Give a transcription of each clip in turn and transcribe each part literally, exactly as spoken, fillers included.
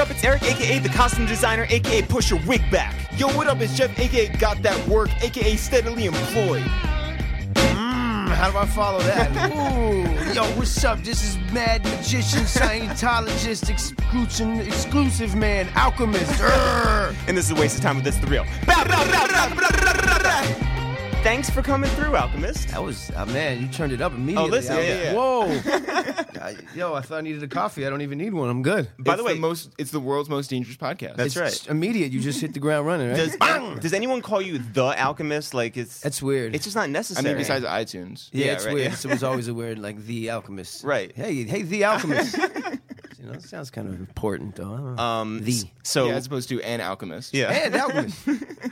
up? It's Eric, a k a the costume designer, a k a Push Your Wig Back. Yo, what up? It's Jeff, a k a Got That Work, a k a Steadily Employed. Mmm, how do I follow that? Ooh, yo, what's up? This is Mad Magician, Scientologist, exclusive, exclusive man, Alchemist. Urgh. And this is a waste of time with This The Real. Bow, bow, bow, bow, bow, bow, bow, bow. Thanks for coming through, Alchemist. That was, uh, man, you turned it up immediately. Oh, listen, I was yeah, like, yeah. Whoa. I, yo, I thought I needed a coffee. I don't even need one. I'm good. By It's the way, most, it's the world's most dangerous podcast. That's It's right. immediate. You just hit the ground running, right? Does, Bang! does anyone call you the Alchemist? Like it's That's weird. It's just not I necessary. mean, besides iTunes. yeah, yeah, it's right, weird. yeah. So it was always a weird, like, the Alchemist. Right. Hey, hey, the Alchemist. You know, it sounds kind of important, though. I don't know. um, the. so yeah, as opposed to an alchemist. yeah. And Alchemist.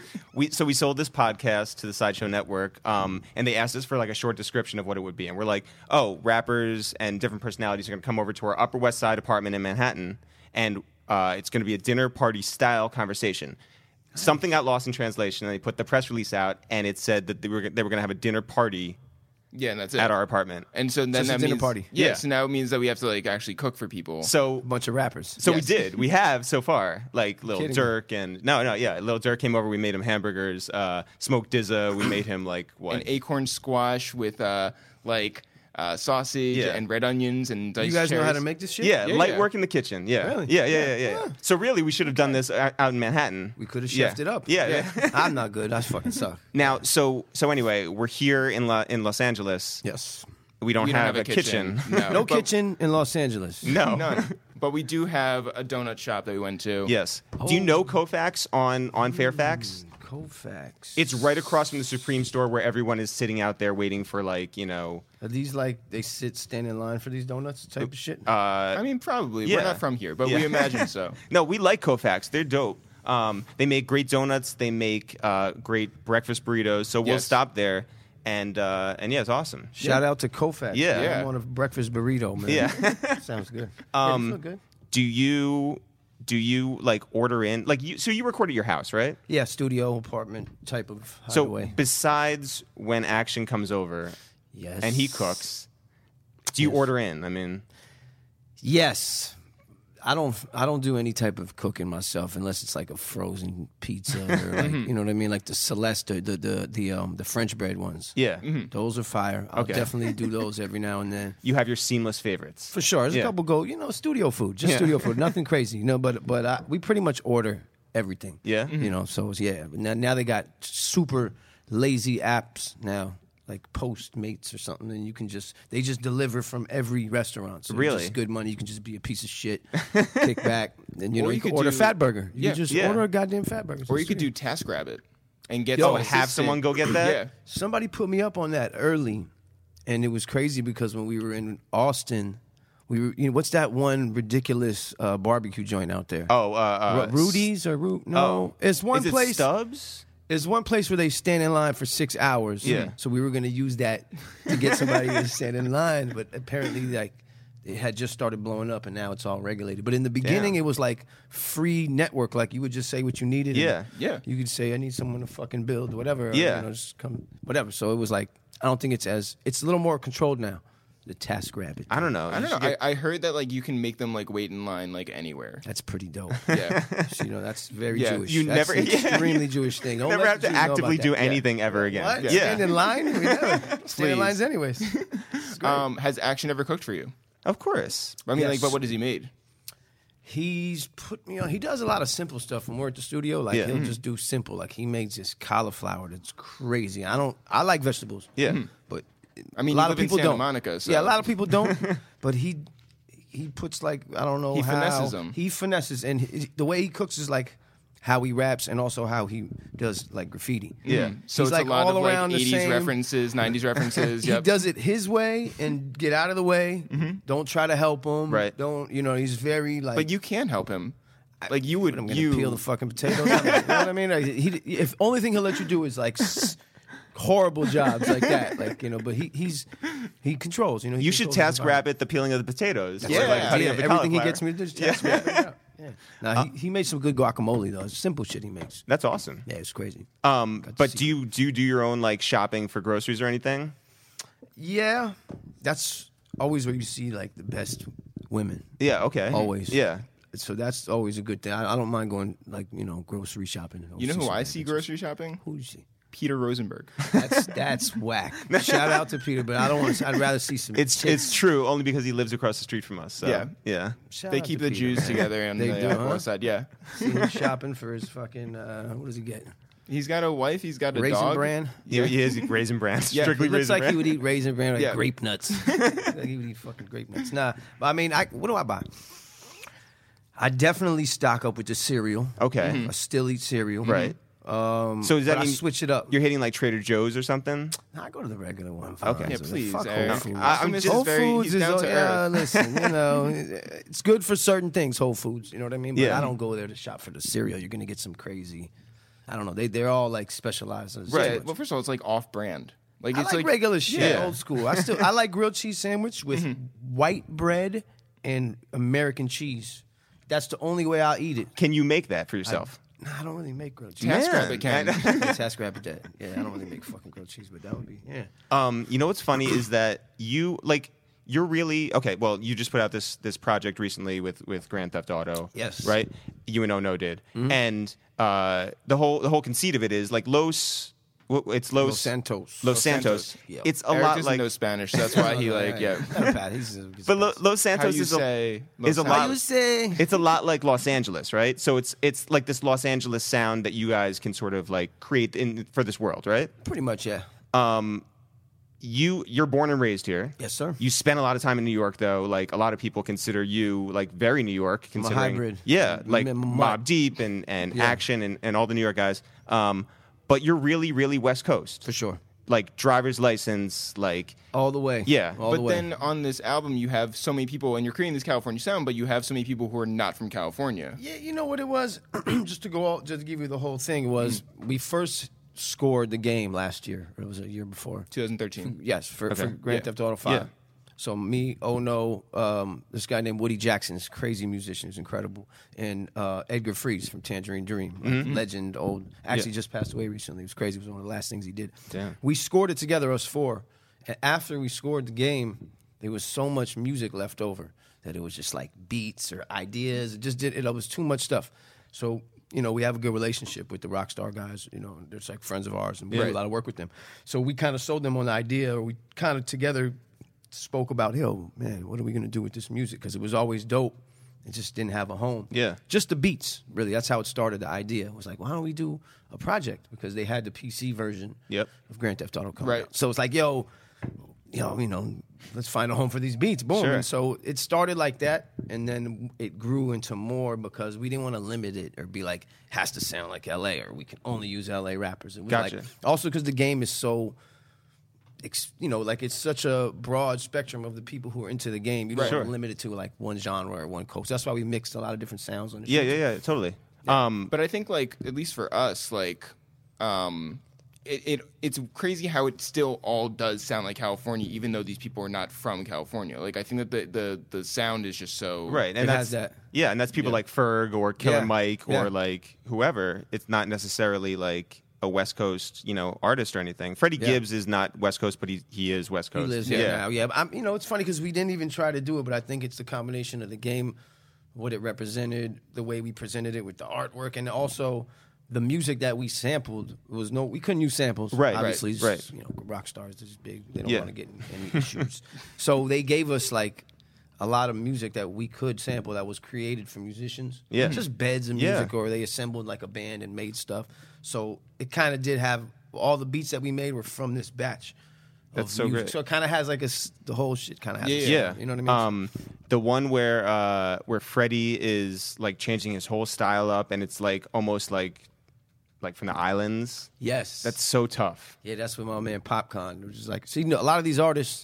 We so we sold this podcast to the Sideshow Network, um, and they asked us for like a short description of what it would be, and we're like, oh, rappers and different personalities are going to come over to our Upper West Side apartment in Manhattan, and uh, it's going to be a dinner party style conversation. Nice. Something got lost in translation, and they put the press release out, and it said that they were they were going to have a dinner party Yeah, and that's it. at our apartment. And so then it's a that dinner means, party. Yeah, Yeah. so now it means that we have to like actually cook for people. So A bunch of rappers. So Yes. we did. We have so far, like Lil kidding me? Durk and no, no, yeah, Lil Durk came over. We made him hamburgers. Uh, Smoked D Z A. We made him like what? An acorn squash with uh, like uh, sausage Yeah. and red onions and diced You guys know how cherries. to make this shit? Yeah, Yeah, light yeah. work in the kitchen. Yeah, Really? yeah, yeah, yeah, yeah. Yeah. So really, we should have done this out out in Manhattan. We could have Yeah. chefed it up. Yeah, yeah. I'm not good. I fucking suck. Now, so so anyway, we're here in La, in Los Angeles. Yes. We don't, We don't have, a kitchen. No, No but- kitchen in Los Angeles. No. None. But we do have a donut shop that we went to. Yes. Do you Oh. know Kofax on on Fairfax? Kofax. It's right across from the Supreme store where everyone is sitting out there waiting for like you know. Are these like they sit stand in line for these donuts type of shit? Uh, I mean, probably. Yeah. We're not from here, but Yeah. we imagine so. No, we like Kofax. They're dope. Um, they make great donuts. They make uh, great breakfast burritos. So we'll Yes. stop there, and uh, and yeah, it's awesome. Shout out to Kofax. Yeah. Yeah. I want a breakfast burrito, man. Yeah. Sounds good. Um, yeah, feel good. Do you do you like order in like you? So you record at your house, right? Yeah, studio apartment type of So hideaway. besides when Action comes over yes. and he cooks, do you Yes. order in? I mean, Yes. I don't. I don't do any type of cooking myself unless it's like a frozen pizza or like you know what I mean, like the Celeste, the the the um the French bread ones. yeah, Those are fire. I'll Okay. definitely do those every now and then. you have your seamless favorites. For sure. There's Yeah. a couple go, you know, studio food. Just Yeah. studio food. Nothing crazy. You know, but but I, we pretty much order everything. Yeah? You know, so it's, yeah. Now, now they got super lazy apps now, like Postmates or something, and you can just they just deliver from every restaurant. So Really? it's just good money. You can just be a piece of shit, kick back, and you Or know you you, can could order do- fat burger. You Yeah. can just Yeah. order a goddamn fat burger. Or you It's could do sweet. TaskRabbit and get Yo, some have assistant- someone go get that? Yeah. Somebody put me up on that early, and it was crazy because when we were in Austin, we were you know what's that one ridiculous uh, barbecue joint out there? Oh, uh, uh, Ru- Rudy's or Ru- no? Oh. It's one Is it place. Stubbs? It's one place where they stand in line for six hours. Yeah. So we were going to use that to get somebody to stand in line, but apparently, like, it had just started blowing up, and now it's all regulated. But in the beginning, Damn. it was like free network. Like you would just say what you needed. and Yeah. Yeah. You could say, "I need someone to fucking build whatever." or, Yeah. You know, just come whatever. So it was like I don't think it's as it's a little more controlled now. The TaskRabbit. I don't know. I You don't should know. get- I, I heard that like you can make them like wait in line like anywhere. That's pretty dope. Yeah. So, you know, that's very Yeah. Jewish. You That's never- an yeah. extremely Jewish thing. Don't Never let have the to Jews know about actively that. do Yeah. anything ever again. What? Yeah. Stand in line? We never. Stand in Please. lines anyways. Um, has Action ever cooked for you? Of course. I mean, Yes. like, but what has he made? He's put me on. He does a lot of simple stuff when we're at the studio. Like Yeah. he'll Mhm. just do simple. Like he makes this cauliflower that's crazy. I don't. I like vegetables. Yeah. but I mean, a lot you of live in people Santa don't. Monica, so- Yeah, a lot of people don't. But he he puts like I don't know He how finesses 'em. he finesses, and he, the way he cooks is like how he raps and also how he does like graffiti. Yeah. So He's it's like a lot all of around like the eighties same. references, nineties references. He Yep. does it his way and get out of the way. Don't try to help him. Right. Don't you know? He's very like. But you can help him. Like you would. I'm gonna you peel the fucking potatoes. you know what I mean? Like, he, if only thing he'll let you do is like s- horrible jobs like that. Like you know, but he he's he controls. You know, he You should controls his task environment. rabbit the peeling of the potatoes. Yeah, Or, like, cutting yeah, up the everything he cauliflower. gets me to do. Just task rabbit it out. Yeah. Now he, he made some good guacamole though. It's simple shit he makes. That's awesome. Yeah, it's crazy. Um, Got to but see do you do you do your own like shopping for groceries or anything? Yeah, that's always where you see like the best women. Yeah. Okay. Always. Yeah. so that's always a good thing. I, I don't mind going like you know grocery shopping. and You know who some I bad see bitches. grocery shopping? Who you see? Peter Rosenberg. That's that's whack. Shout out to Peter, but I don't want. to I'd rather see some. It's tits. it's true only because he lives across the street from us. So, Yeah. yeah. Shout They out keep to the Peter, Jews man. together on They the do, uh, huh? west side. Yeah. See him shopping for his fucking. Uh, what does he get? He's got a wife. He's got a Raisin dog. bran. Yeah, he is raisin bran. Yeah, Strictly He looks raisin like bran. he would eat raisin bran or Yeah. grape nuts. Like he would eat fucking grape nuts. Nah, but I mean, I, what do I buy? I definitely stock up with the cereal. Okay. I still eat cereal. Right. Um, So does that but mean I switch it up? You're hitting like Trader Joe's or something? I go to the regular one. Okay. fine. Yeah, So please, Fuck Eric. Whole Foods. I- I'm Whole just very- Foods he's is down oh, to yeah, earth. listen, you know, it's good for certain things. Whole Foods, you know what I mean? But Yeah. I don't go there to shop for the cereal. You're gonna get some crazy. I don't know. They they're all like specialized. in so Yeah. much. Well, first of all, it's like off-brand. Like I it's like, regular shit, Yeah. old school. I still I like grilled cheese sandwich with Mm-hmm. white bread and American cheese. That's the only way I'll eat it. Can you make that for yourself? Nah, I don't really make grilled cheese. Task Man. Rabbit can. Yeah, Task Rabbit that. Yeah, I don't really make fucking grilled cheese, but that would be yeah. Um, you know what's funny is that you like you're really okay. Well, you just put out this this project recently with with Grand Theft Auto. Yes. right. You and Ono did, and uh, the whole the whole conceit of it is like Los. wh- It's Los, Los Santos. Los Los Santos. Santos. Yeah. It's a Eric lot doesn't like. know Spanish, so that's why he like yeah. Not a bad. He's a, he's But a Lo, Los How Santos you is a, say? is a Los lot. How you say? It's a lot like Los Angeles, right? So it's it's like this Los Angeles sound that you guys can sort of like create in for this world, right? Pretty much, yeah. Um, you you're born and raised here. Yes, sir. You spent a lot of time in New York, though. Like a lot of people consider you like very New York, considering hybrid. yeah, like I'm a mutt. Mobb Deep and and Yeah. Action and, and all the New York guys. Um, but you're really really West Coast For sure. Like driver's license, like All the way. Yeah. All the But way. then on this album, you have so many people, and you're creating this California sound, but you have so many people who are not from California. Yeah, you know what it was? just to go all, just to give you the whole thing, it was we first scored the game last year. Or it was a year before. twenty thirteen. Yes, for, for Okay. Grand Yeah. Theft Auto five. Yeah. So me, oh no, um, this guy named Woody Jackson, this crazy musician, is incredible, and uh, Edgar Freeze from Tangerine Dream, like legend, old. Actually, Yeah. just passed away recently. It was crazy. It was one of the last things he did. Damn. We scored it together, us four, and after we scored the game, there was so much music left over that it was just like beats or ideas. It just did. It was too much stuff. So you know, we have a good relationship with the Rockstar guys. You know, they're just like friends of ours, and we do Right. a lot of work with them. So we kind of sold them on the idea, or we kind of together spoke about, yo, man, what are we gonna do with this music? Because it was always dope. It just didn't have a home. Yeah. Just the beats, really. That's how it started. The idea it was like, why don't we do a project? Because they had the P C version Yep. of Grand Theft Auto coming Right. out. So it's like, yo, yo, you know, let's find a home for these beats. Boom. Sure. And so it started like that, and then it grew into more because we didn't want to limit it or be like, has to sound like L A or we can only use L A rappers. And we Gotcha. like, also because the game is so, ex- you know, like it's such a broad spectrum of the people who are into the game. You don't Right. want Sure. to limit it to like one genre or one coast. That's why we mixed a lot of different sounds on the yeah, show. yeah, yeah, totally. Um, But I think, like, at least for us, like, um, it, it it's crazy how it still all does sound like California, even though these people are not from California. Like, I think that the the, the sound is just so right, and It that's has that. yeah, and that's people Yeah. like Ferg or Killer Yeah. Mike or Yeah. like whoever. It's not necessarily like a West Coast, you know, artist or anything. Freddie Yeah. Gibbs is not West Coast, but he he is West He Coast. lives yeah. here now. Yeah, but I'm, you know, it's funny because we didn't even try to do it, but I think it's the combination of the game, what it represented, the way we presented it with the artwork, and also the music that we sampled was no, we couldn't use samples. Right, right, obviously, it's right. just, you know, rock stars is big. They don't Yeah. want to get in any issues. So they gave us like a lot of music that we could sample that was created for musicians. Yeah. just beds and Yeah. music, or they assembled like a band and made stuff. So it kind of did have all the beats that we made were from this batch. That's of so music. great. So it kind of has like a s- the whole shit kind of has. Yeah, a yeah. Yeah, sound, you know what I mean? Um, the one where uh, where Freddie is like changing his whole style up, and it's like almost like like from the islands. yes, That's so tough. yeah. That's with my man Popcorn, which is like, see, you know, a lot of these artists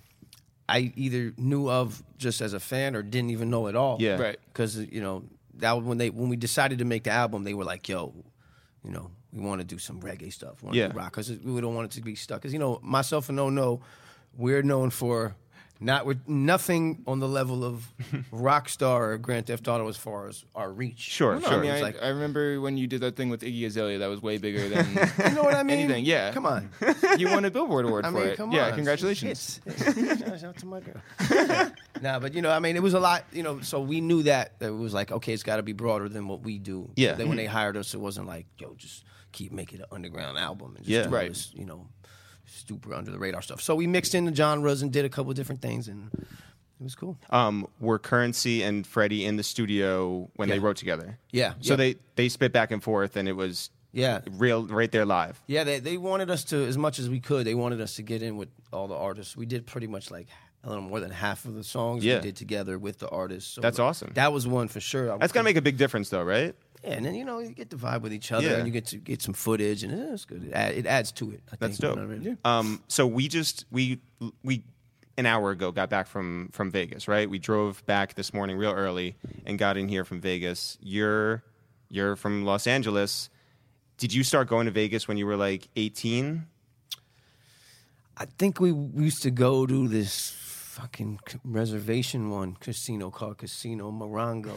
I either knew of just as a fan or didn't even know at all. Yeah. Right. because you know that was when they when we decided to make the album, they were like, yo, you know, we want to do some reggae stuff, we want to Yeah. do rock, because we don't want it to be stuck. Because you know, myself and No No, we're known for Not with nothing on the level of Rockstar or Grand Theft Auto as far as our reach. Sure, No, sure. I mean, It's I, like- I remember when you did that thing with Iggy Azalea. That was way bigger than You know what I mean? anything. Yeah, Come on. You won a Billboard award I for mean, it. come yeah, on. congratulations. It's, it's, shout out to my girl. Nah, but you know, I mean, it was a lot. You know, so we knew that, that it was like, okay, it's got to be broader than what we do. Yeah. Then when they hired us, it wasn't like, yo, just keep making an underground album and just Yeah. do Right. this, you know, super under the radar stuff. So we mixed in the genres and did a couple different things, and it was cool. Um, were Currency and Freddie in the studio when they Yeah. wrote together? Yeah. So Yep. they they spit back and forth, and it was Yeah. real right there live. Yeah, they they wanted us to, as much as we could, they wanted us to get in with all the artists. We did pretty much like a little more than half of the songs Yeah. we did together with the artists. So That's awesome. That was one for sure. That's gonna make a big difference, though, right? Yeah, and then you know you get the vibe with each other, Yeah. and you get to get some footage, and it's good. It, add, it adds to it. I That's think, dope. You know what I mean? Um, so we just we we an hour ago got back from from Vegas, right? We drove back this morning real early and got in here from Vegas. You're you're from Los Angeles. Did you start going to Vegas when you were like eighteen? I think we used to go to this fucking c- reservation one casino called Casino Morongo.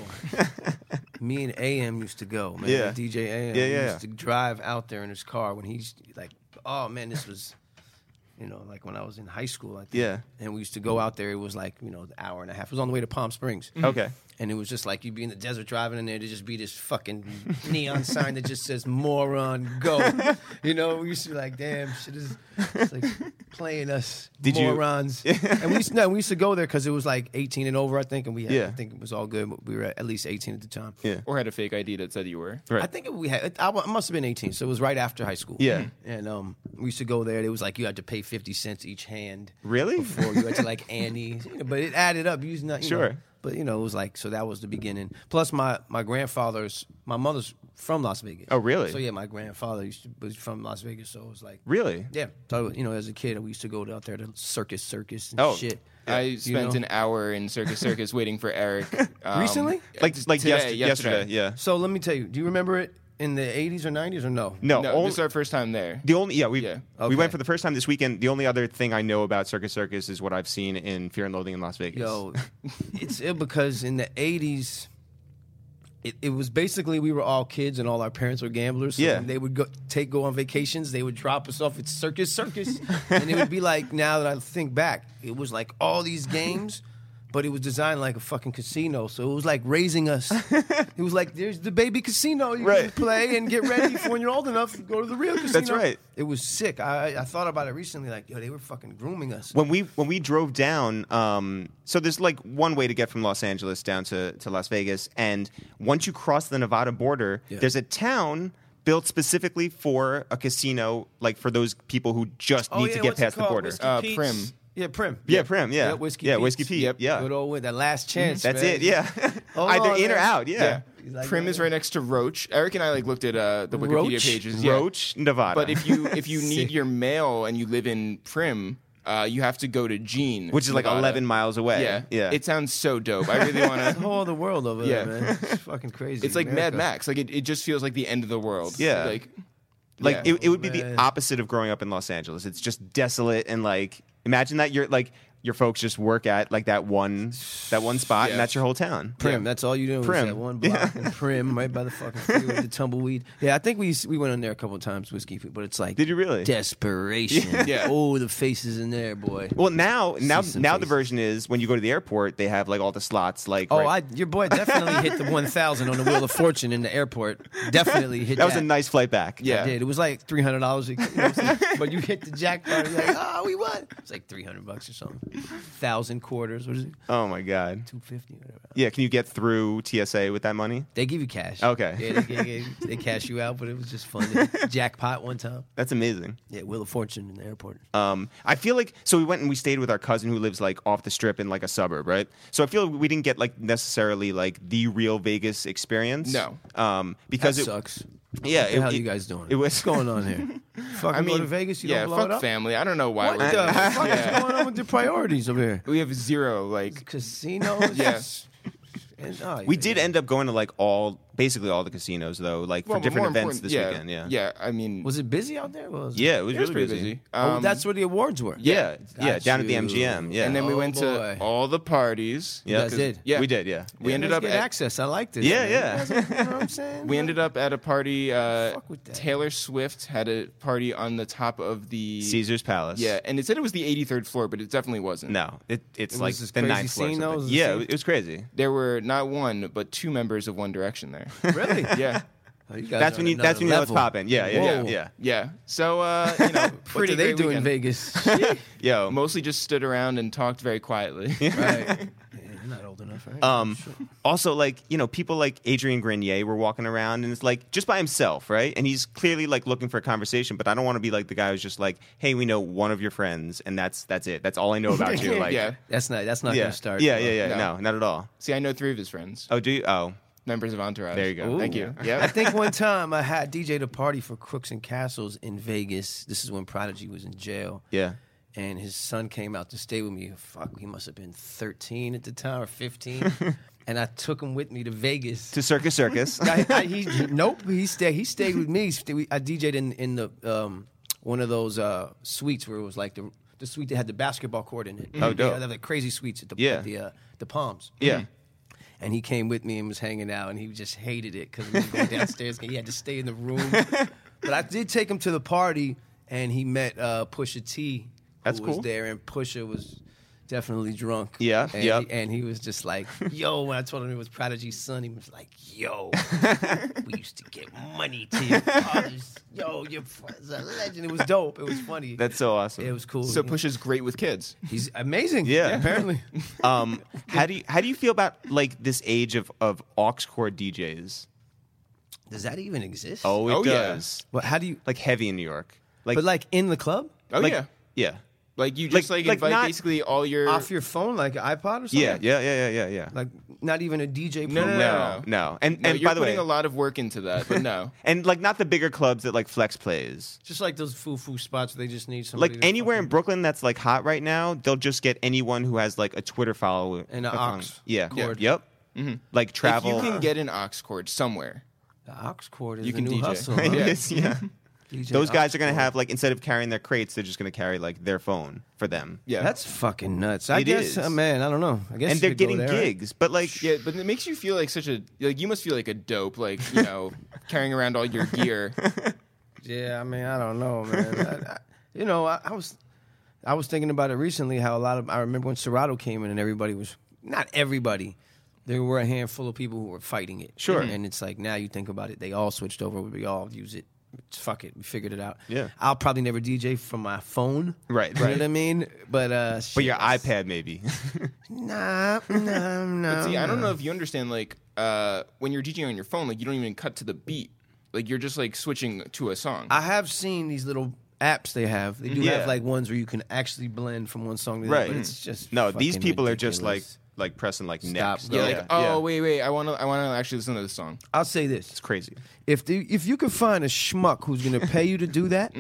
Me and A M used to go, man. Yeah. D J A M. Yeah, He yeah, used to drive out there in his car when he's like, oh man, this was, you know, like when I was in high school, I think. Yeah. And we used to go out there. It was like, you know, an hour and a half. It was on the way to Palm Springs. Okay. And it was just like you'd be in the desert driving in there to just be this fucking neon sign that just says moron go. You know, we used to be like, damn, shit is it's like playing us Did you- morons. And we used to, no, we used to go there because it was like eighteen and over, I think, and we had, Yeah. I think it was all good. But we were at least eighteen at the time. Yeah. Or had a fake I D that said you were. Right. I think it, we had. I, I must have been eighteen, so it was right after high school. Yeah. and um, we used to go there. It was like you had to pay fifty cents each hand. Really? Before you had to like Annie, you know, but it added up. You was not, you Sure. know, but you know, it was like so that was the beginning. Plus, my my grandfather's, my mother's from Las Vegas. Oh, really? So yeah, my grandfather used to was from Las Vegas. So it was like, Really? yeah. So you know, as a kid, we used to go out there to Circus Circus and Oh. shit. I You spent know? an hour in Circus Circus waiting for Eric. Um, Recently? Like like today, yesterday, yesterday. yesterday. Yeah. So let me tell you. Do you remember it in the eighties or nineties or no? No. No, only- this is our first time there. The only yeah we Yeah. we Okay. went for the first time this weekend. The only other thing I know about Circus Circus is what I've seen in Fear and Loathing in Las Vegas. Yo, it's ill because in the eighties, it, it was basically we were all kids and all our parents were gamblers. So Yeah. when they would go take go on vacations. They would drop us off at Circus Circus, and it would be like, now that I think back, it was like all these games. But it was designed like a fucking casino, so it was like raising us. It was like, there's the baby casino you Right. can play and get ready for when you're old enough to go to the real casino. That's right. It was sick. I I thought about it recently, like, yo, they were fucking grooming us. When we when we drove down, um, so there's like one way to get from Los Angeles down to, to Las Vegas, and once you cross the Nevada border, Yeah. there's a town built specifically for a casino, like for those people who just Oh, need yeah, to get what's it past the called? border. Whiskey Uh, Pete's? Prim. Yeah, Prim. Yeah, Prim. Yeah, Whiskey Yeah, Pete's. Whiskey Pete. Yep. Yeah, Good old, that last chance. that's man. it. Yeah, Hold either on, in or man. out. Yeah, Yeah. He's like, Prim yeah, is yeah. right next to Roach. Eric and I like looked at uh, the Wikipedia Roach? pages. Yeah. Roach, Nevada. But if you if you need Sick. your mail and you live in Prim, uh, you have to go to Gene, which is like Nevada. eleven miles away. Yeah, yeah. It sounds so dope. I really want The to. whole other world over Yeah. there, man. It's fucking crazy. It's like America. Mad Max. Like it, it just feels like the end of the world. Yeah. Like Like yeah. it, it would be the Man. opposite of growing up in Los Angeles. It's just desolate and like imagine that you're like your folks just work at like that one that one spot Yeah. and that's your whole town. Prim. That's all you do. Prim. Is that one block in Prim, right by the fucking freeway with the tumbleweed. Yeah, I think we we went in there a couple of times, Whiskey Pete, but it's like Did you really? desperation. Yeah. Oh, the faces in there, boy. Well, now now some now the faces. version is when you go to the airport, they have like all the slots. Like Oh, right- I your boy definitely hit the one thousand on the Wheel of Fortune in the airport. Definitely hit that that. was a nice flight back. Yeah. I did. It was like three hundred dollars, you know, but you hit the jackpot. You're like, oh, we won. It's like three hundred bucks or something. Thousand quarters. What is it? Oh my god. Two fifty. Whatever. Yeah. Can you get through T S A with that money? They give you cash. Okay. Yeah, they, they, they cash you out, but it was just fun. Jackpot one time. That's amazing. Yeah, Wheel of Fortune in the airport. Um, I feel like so we went and we stayed with our cousin who lives like off the strip in like a suburb, right? So I feel like we didn't get like necessarily like the real Vegas experience. No. um, because That it, sucks. yeah, What the it, hell it- you guys doing? it was- What's going on here? Fucking I mean, go to Vegas, you yeah, don't blow fuck it up? family. I don't know why. What we're- the fuck Yeah. is going on with your priorities over here? We have zero like. Casinos? Yeah. And, oh, We yeah, did yeah. end up going to like all basically all the casinos though, like Well, for but different more events important- this yeah, weekend. Yeah. yeah. I mean, Was it busy out there? What was it? Yeah, it was it was really pretty busy. busy. Oh, Um, that's where the awards were. Yeah, yeah, Got down at the you. M G M. Yeah, And then we Oh, went boy. to all the parties. Yeah. You guys did. Yeah, we did. Yeah, We Yeah, ended let's up get at, access. I like this. Yeah, man. yeah. You guys are- you know what I'm saying? we ended up at a party. Uh, Fuck with that. Taylor Swift had a party on the top of the Caesar's Palace. Yeah, and it said it was the eighty-third floor, but it definitely wasn't. No, it, it's It like was this the crazy ninth floor. or scene, though? something. Was it Yeah, scene? it was crazy. There were not one, but two members of One Direction there. Really? yeah. Oh, you guys That's are when on you. That's another when you know it's level. popping. Yeah, yeah, yeah, Whoa. yeah. Yeah. So, uh, you know, What what's do a they great do in weekend? Vegas? Shit. Yo, Mostly just stood around and talked very quietly. Right. Yeah, you're not old enough, right? Um, Shit. also, like, you know, people like Adrian Grenier were walking around, and it's like just by himself, right? And he's clearly like looking for a conversation. But I don't want to be like the guy who's just like, "Hey, we know one of your friends, and that's that's it. That's all I know about you." Like, yeah. That's not. That's not yeah, gonna start. yeah, yeah, yeah. No. No, not at all. See, I know three of his friends, Oh, do you? Oh, members of Entourage. There you go. Thank Ooh. you. I Yeah. think one time I had D J'd a party for Crooks and Castles in Vegas. This is when Prodigy was in jail. yeah. And his son came out to stay with me. Fuck, he must have been thirteen at the time or fifteen. And I took him with me to Vegas. To Circus Circus. I, I, he, nope, he stayed. He stayed with me. Sta- we- I D J'd in in the um, one of those uh, suites where it was like the the suite that had the basketball court in it. Oh, dope. Yeah, they had crazy suites at the Yeah. at the uh, the Palms. yeah. And he came with me and was hanging out, and he just hated it because we were going downstairs. He had to stay in the room. But I did take him to the party, and he met uh, Pusha T, who That's was cool. there, and Pusha was definitely drunk. Yeah, and yep. He, and he was just like, yo, when I told him it was Prodigy's son, he was like, yo, we used to get money to your fathers. Yo, your father's a legend. It was dope. It was funny. That's so awesome. it was cool. So Push is great with kids. He's amazing. Yeah. apparently. Um, how do you how do you feel about like this age of of aux cord D Js? Does that even exist? Oh, it Oh, yeah. does. But how do you, Like heavy in New York. Like, but like in the club? Oh like- yeah. yeah, Like you just Like- like, like invite not- basically all your Off your phone, like an iPod or something? yeah, yeah, yeah, yeah, yeah, yeah. Like not even a D J No, no, program? no. No, no, and No, and you're by the way, putting a lot of work into that, but no. and like not the bigger clubs that like Flex plays. Just like those foo-foo spots, they just need somebody Like to anywhere in fucking- Brooklyn that's like hot right now, they'll just get anyone who has like a Twitter follow And a a aux Yeah, cord. yep. Like travel. If you can get an aux cord somewhere, The aux cord is You the can new D J. hustle. huh? Yeah. Yes, yeah. D J Those guys aux are gonna cord. have like instead of carrying their crates, they're just gonna carry like their phone for them. yeah, That's fucking nuts. I It guess, is. uh, man, I don't know. I guess And you they're could go getting there, right? gigs, but like yeah, but it makes you feel like such a like you must feel like a dope, like you know, carrying around all your gear. Yeah, I mean, I don't know, man. I, I, you know, I, I was, I was thinking about it recently. How a lot of I remember when Serato came in and everybody was not everybody. There were a handful of people who were fighting it. Sure. And it's like now you think about it, they all switched over. We all use it. Fuck it, we figured it out. Yeah. I'll probably never D J from my phone. Right, You know right. what I mean? But uh, but shit, your that's- iPad maybe. Nah, nah, nah. But see, I don't nah. know if you understand, like, uh, when you're DJing on your phone, like, you don't even cut to the beat. Like, you're just, like, switching to a song. I have seen these little apps they have. They do Yeah. have like ones where you can actually blend from one song to the Right. other. But it's just No, these fucking people are just like ridiculous. like pressing like Stop, next. bro. yeah, Yeah, like, oh, wait, wait, I want to I want to actually listen to this song. I'll say this: It's crazy. if the if you can find a schmuck who's going to pay you to do that,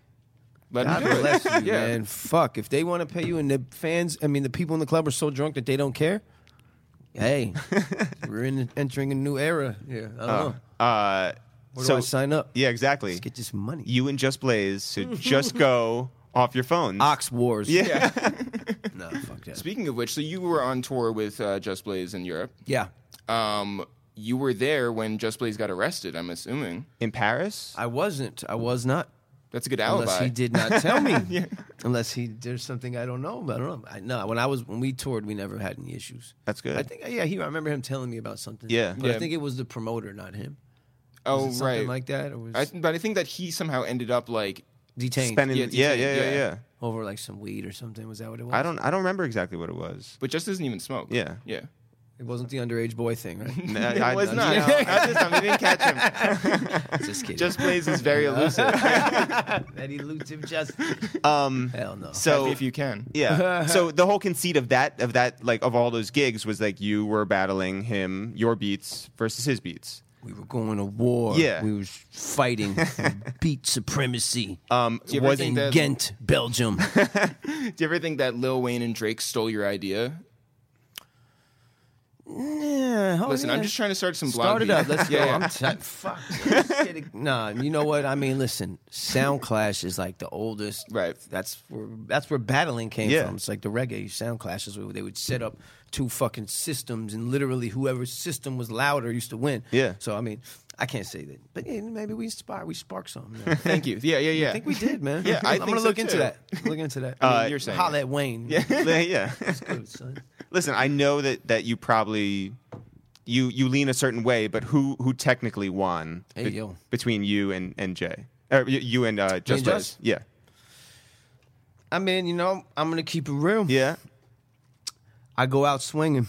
Let God me do it. bless you, Yeah. man. Fuck, if they want to pay you and the fans, I mean, the people in the club are so drunk that they don't care. Hey, we're in entering a new era. Yeah, I don't know. Uh, Where so do I sign up? yeah, exactly. Let's get this money. You and Just Blaze should just go off your phones. Ox Wars. Yeah. No, fuck that. Speaking of which, so you were on tour with uh, Just Blaze in Europe. Yeah, Um, you were there when Just Blaze got arrested, I'm assuming. In Paris? I wasn't. I was not. That's a good alibi. Unless he did not tell me. Unless he there's something I don't know. But I don't know. I, no, when I was when we toured, we never had any issues. That's good. I think yeah, he. I remember him telling me about something. Yeah. but Yeah. I think it was the promoter, not him. Oh, Was it something right. like that, or was I, but I think that he somehow ended up, like, detained Spending, Yeah, yeah, yeah, detained, yeah, yeah, yeah. over like some weed or something? Was that what it was? I don't, I don't remember exactly what it was. but just doesn't even smoke. Yeah. Yeah. It wasn't the underage boy thing, right? No, It I- was I- not. you know, Not this time. We didn't catch him. Just kidding. Just Blaze is very elusive. that elusive just. Um, Hell no. so if you can. yeah. So the whole conceit of that, of that, like of all those gigs, was like you were battling him, your beats versus his beats. We were going to war. Yeah. We was fighting for beat supremacy. Um, Do you ever was think in that- Ghent, Belgium. Do you ever think that Lil Wayne and Drake stole your idea? Yeah, hold Listen, on. I'm just trying to start some blog. Start it up. beat. Let's yeah, go. yeah. I'm t- fuck. Let's get it. Nah, you know what? I mean, listen. Sound Clash is like the oldest. Right. That's where that's where battling came Yeah. from. It's like the reggae Sound Clashes where they would set up two fucking systems and literally whoever's system was louder used to win. Yeah. So I mean, I can't say that, but yeah, maybe we inspired, we sparked something. Man. Thank you. Yeah, yeah, yeah. I think we did, man. Yeah, I I'm think gonna so, look into too. that. Look into that. I mean, Uh, you're saying Holla it. at Wayne. yeah. yeah. Good, son. Listen, I know that, that you probably you you lean a certain way, but who who technically won Hey, be- yo. between you and, and Jay? Or you, you and uh, Just and Liz. Just? Yeah. I mean, you know, I'm gonna keep it real. Yeah. I go out swinging.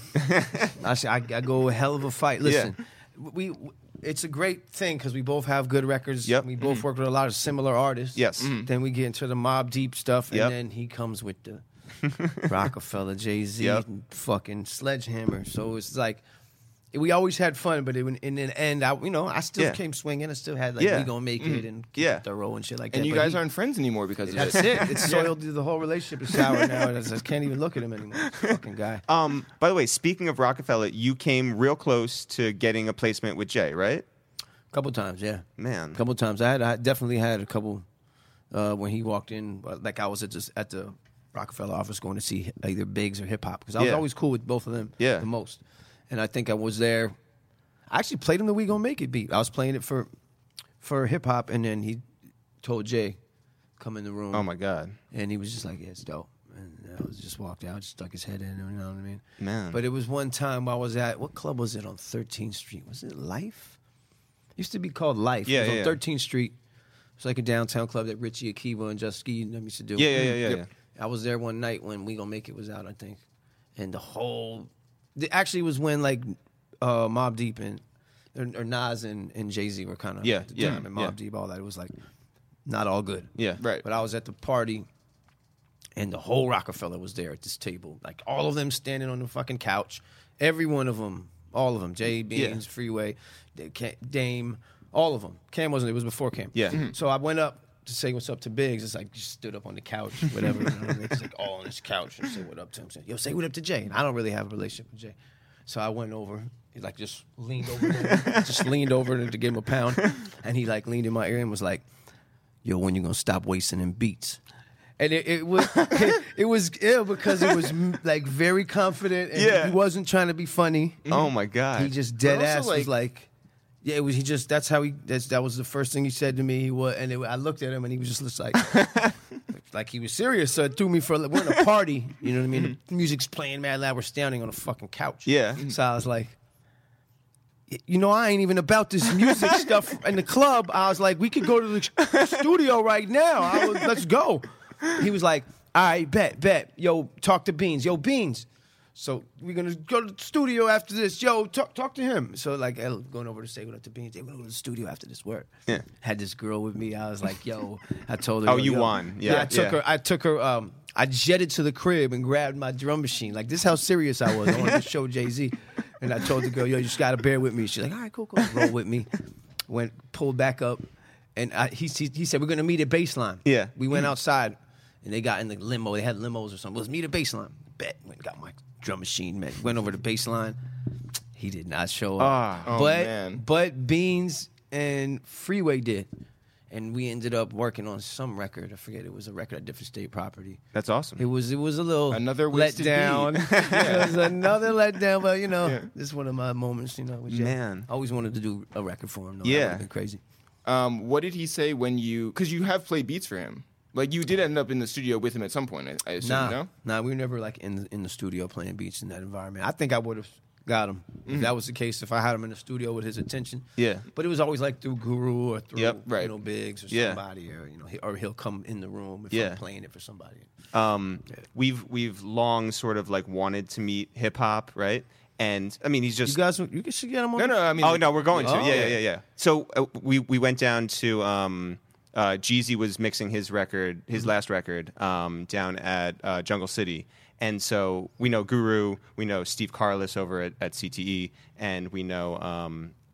I, say, I I go a hell of a fight. Listen, we, we it's a great thing because we both have good records. Yep. We both work with a lot of similar artists. Yes. Then we get into the Mob Deep stuff, and Yep. then he comes with the Rockefeller, Jay Z, Yep. and fucking Sledgehammer. So it's like we always had fun, but it, in the end, I you know I still Yeah. came swinging. I still had like Yeah. we gonna make it and Yeah. thorough and shit like And that. you But guys he- aren't friends anymore because of That's it. it. It's soiled. The whole relationship is sour now. I just can't even look at him anymore. Fucking guy. Um, by the way, speaking of Rockefeller, you came real close to getting a placement with Jay, right? Couple times, yeah. Man. A couple times. I had, I definitely had a couple uh, when he walked in. uh, Like I was at the, at the Rockefeller office going to see either Biggs or hip hop because I was Yeah. always cool with both of them. Yeah. the most. And I think I was there. I actually played him the "We Gonna Make It" beat. I was playing it for for hip hop, and then he told Jay, "Come in the room." Oh my God. And he was just like, "Yeah, it's dope." And I was just walked out, just stuck his head in. You know what I mean? Man. But it was one time I was at what club was it on thirteenth Street? Was it Life? Used to be called Life. Yeah, it was yeah, on yeah. thirteenth Street. It's like a downtown club that Richie Akiva and Just Ski and them used to do. Yeah, yeah, yeah, yeah, Yep. yeah. I was there one night when We Gonna Make It was out, I think, and the whole. The, actually, it was when like uh, Mobb Deep and or, or Nas and, and Jay Z were kind of Yeah, at the yeah, time, and Mobb yeah. Deep, all that. It was like not all good. Yeah. Right. But I was at the party, and the whole Rockefeller was there at this table. Like all of them standing on the fucking couch. Every one of them, all of them. Jay Beans, Yeah. Freeway, Da- Ca- Dame, all of them. Cam wasn't. It was before Cam. Yeah. Mhm. So I went up to say what's up to Biggs. It's like just stood up on the couch, whatever. You know what I mean? It's like all on this couch and say what up to him. Say, yo, say what up to Jay. And I don't really have a relationship with Jay. So I went over. He like just leaned over there, just leaned over to give him a pound, and he like leaned in my ear and was like, "Yo, when you gonna stop wasting them beats?" And it, it was it, it was ill because it was mm, like very confident, and Yeah. he wasn't trying to be funny. Oh my God. He just dead But also, ass was like- like, yeah, it was. He just that's how he. That's, that was the first thing he said to me. He was, and it, I looked at him, and he was just, just like, like he was serious. So it threw me for. We're in a party, you know what I mean? The music's playing mad loud. We're standing on a fucking couch. Yeah. So I was like, you know, I ain't even about this music stuff in the club. I was like, we could go to the studio right now. I was, let's go. He was like, all right, bet, bet. Yo, talk to Beans. Yo, Beans. So we're gonna go to the studio after this. Yo, talk talk to him. So like El going over to say what up to Beans. They we're gonna go to the studio after this work. Yeah. Had this girl with me. I was like, yo, I told her. Oh, yo, you yo. won. Yeah, I took yeah. her. I took her. Um, I jetted to the crib and grabbed my drum machine. Like this, is how serious I was. I wanted to show Jay Z, and I told the girl, yo, you just gotta bear with me. She's like, all right, cool, cool. Roll with me. Went pulled back up, and I, he, he he said we're gonna meet at Baseline. Yeah. We went outside, and they got in the limo. They had limos or something. Let's meet at Baseline. Bet. Went and got my drum machine. Man, went over to Baseline. He did not show up. Ah. Oh, but man. but Beans and Freeway did. And we ended up working on some record. I forget, it was a record at Different State Property. That's awesome. It was it was a little Another let wasted down. beat. It was another let down, but you know, Yeah. this is one of my moments. You know, with Jay. Man. I always wanted to do a record for him. Though. Yeah. That would've been crazy. Um, what did he say when you? Because you have played beats for him. Like you did end up in the studio with him at some point. I, I assume. Nah, No. nah, we were never like in the, in the studio playing beats in that environment. I think I would have got him if that was the case. If I had him in the studio with his attention. Yeah. But it was always like through Guru or through Yep, right. you know Biggs or Yeah. somebody, or you know, he, or he'll come in the room if Yeah. I'm playing it for somebody. Um, we've we've long sort of like wanted to meet hip hop, right? And I mean, he's You just guys, you should get him on. No, no. I mean, oh like- no, we're going to. Oh. Yeah, yeah, yeah, yeah. So uh, we we went down to um, uh, Jeezy was mixing his record, his last record, um, down at uh, Jungle City, and so we know Guru, we know Steve Carless over at, at C T E, and we know um,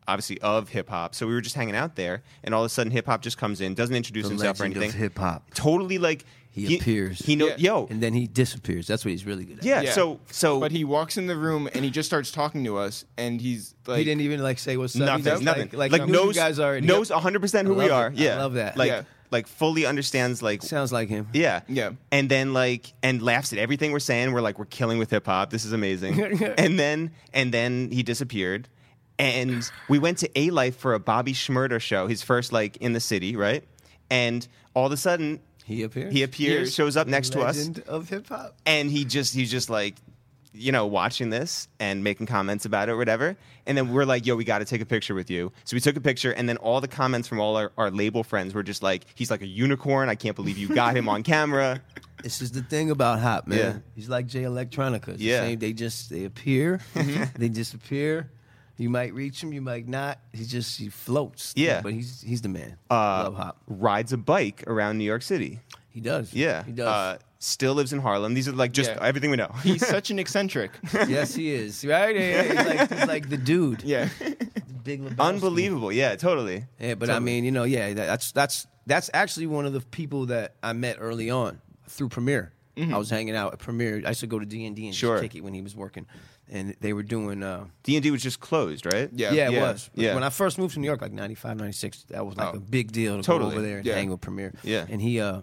obviously of hip hop. So we were just hanging out there, and all of a sudden, hip hop just comes in, doesn't introduce The himself or legend anything. of hip hop. Totally like He appears. He know, Yeah. yo, And then he disappears. That's what he's really good at. yeah, Yeah. So so But he walks in the room and he just starts talking to us, and he's like, he didn't even like say what's up. nothing, He just, nothing. Like, like, knew knows you guys already. knows one hundred percent who I we love are. it. I Yeah, love that. Like Yeah. like fully understands like Sounds like him. yeah Yeah. and then like and laughs at everything we're saying. We're like we're killing with hip hop. This is amazing. and then and then he disappeared. And we went to A Life for a Bobby Schmurder show, his first like in the city, right? And all of a sudden He appears. he appears, shows up next to us, Legend of hip hop. and he just he's just like, you know, watching this and making comments about it or whatever. And then we're like, yo, we got to take a picture with you. So we took a picture, and then all the comments from all our, our label friends were just like, he's like a unicorn. I can't believe you got him on camera. This is the thing about Hop, man. Yeah. He's like Jay Electronica. It's the Yeah. same. They just they appear, they disappear. You might reach him, you might not. He just he floats. Yeah. but he's he's the man. Uh, Love Hop. rides a bike around New York City. He does. Yeah. he does. Uh, still lives in Harlem. These are like just Yeah. everything we know. he's such an eccentric. Yes, he is. Right? Yeah, he's, like, he's like the dude. Yeah. The Big Lebowski. Unbelievable. Yeah, totally. Yeah, but I Totally. mean, you know, yeah, that- that's that's that's actually one of the people that I met early on through Premiere. I was hanging out at Premiere. I used to go to D and D and Sure. just kick it when he was working, and they were doing. Uh, D and D was just closed, right? Yeah. yeah, it Yeah. was. Yeah. When I first moved to New York, like ninety-five, ninety-six, that was like Oh. a big deal to Totally. go over there and Yeah. hang with Premiere. Yeah. And he, uh,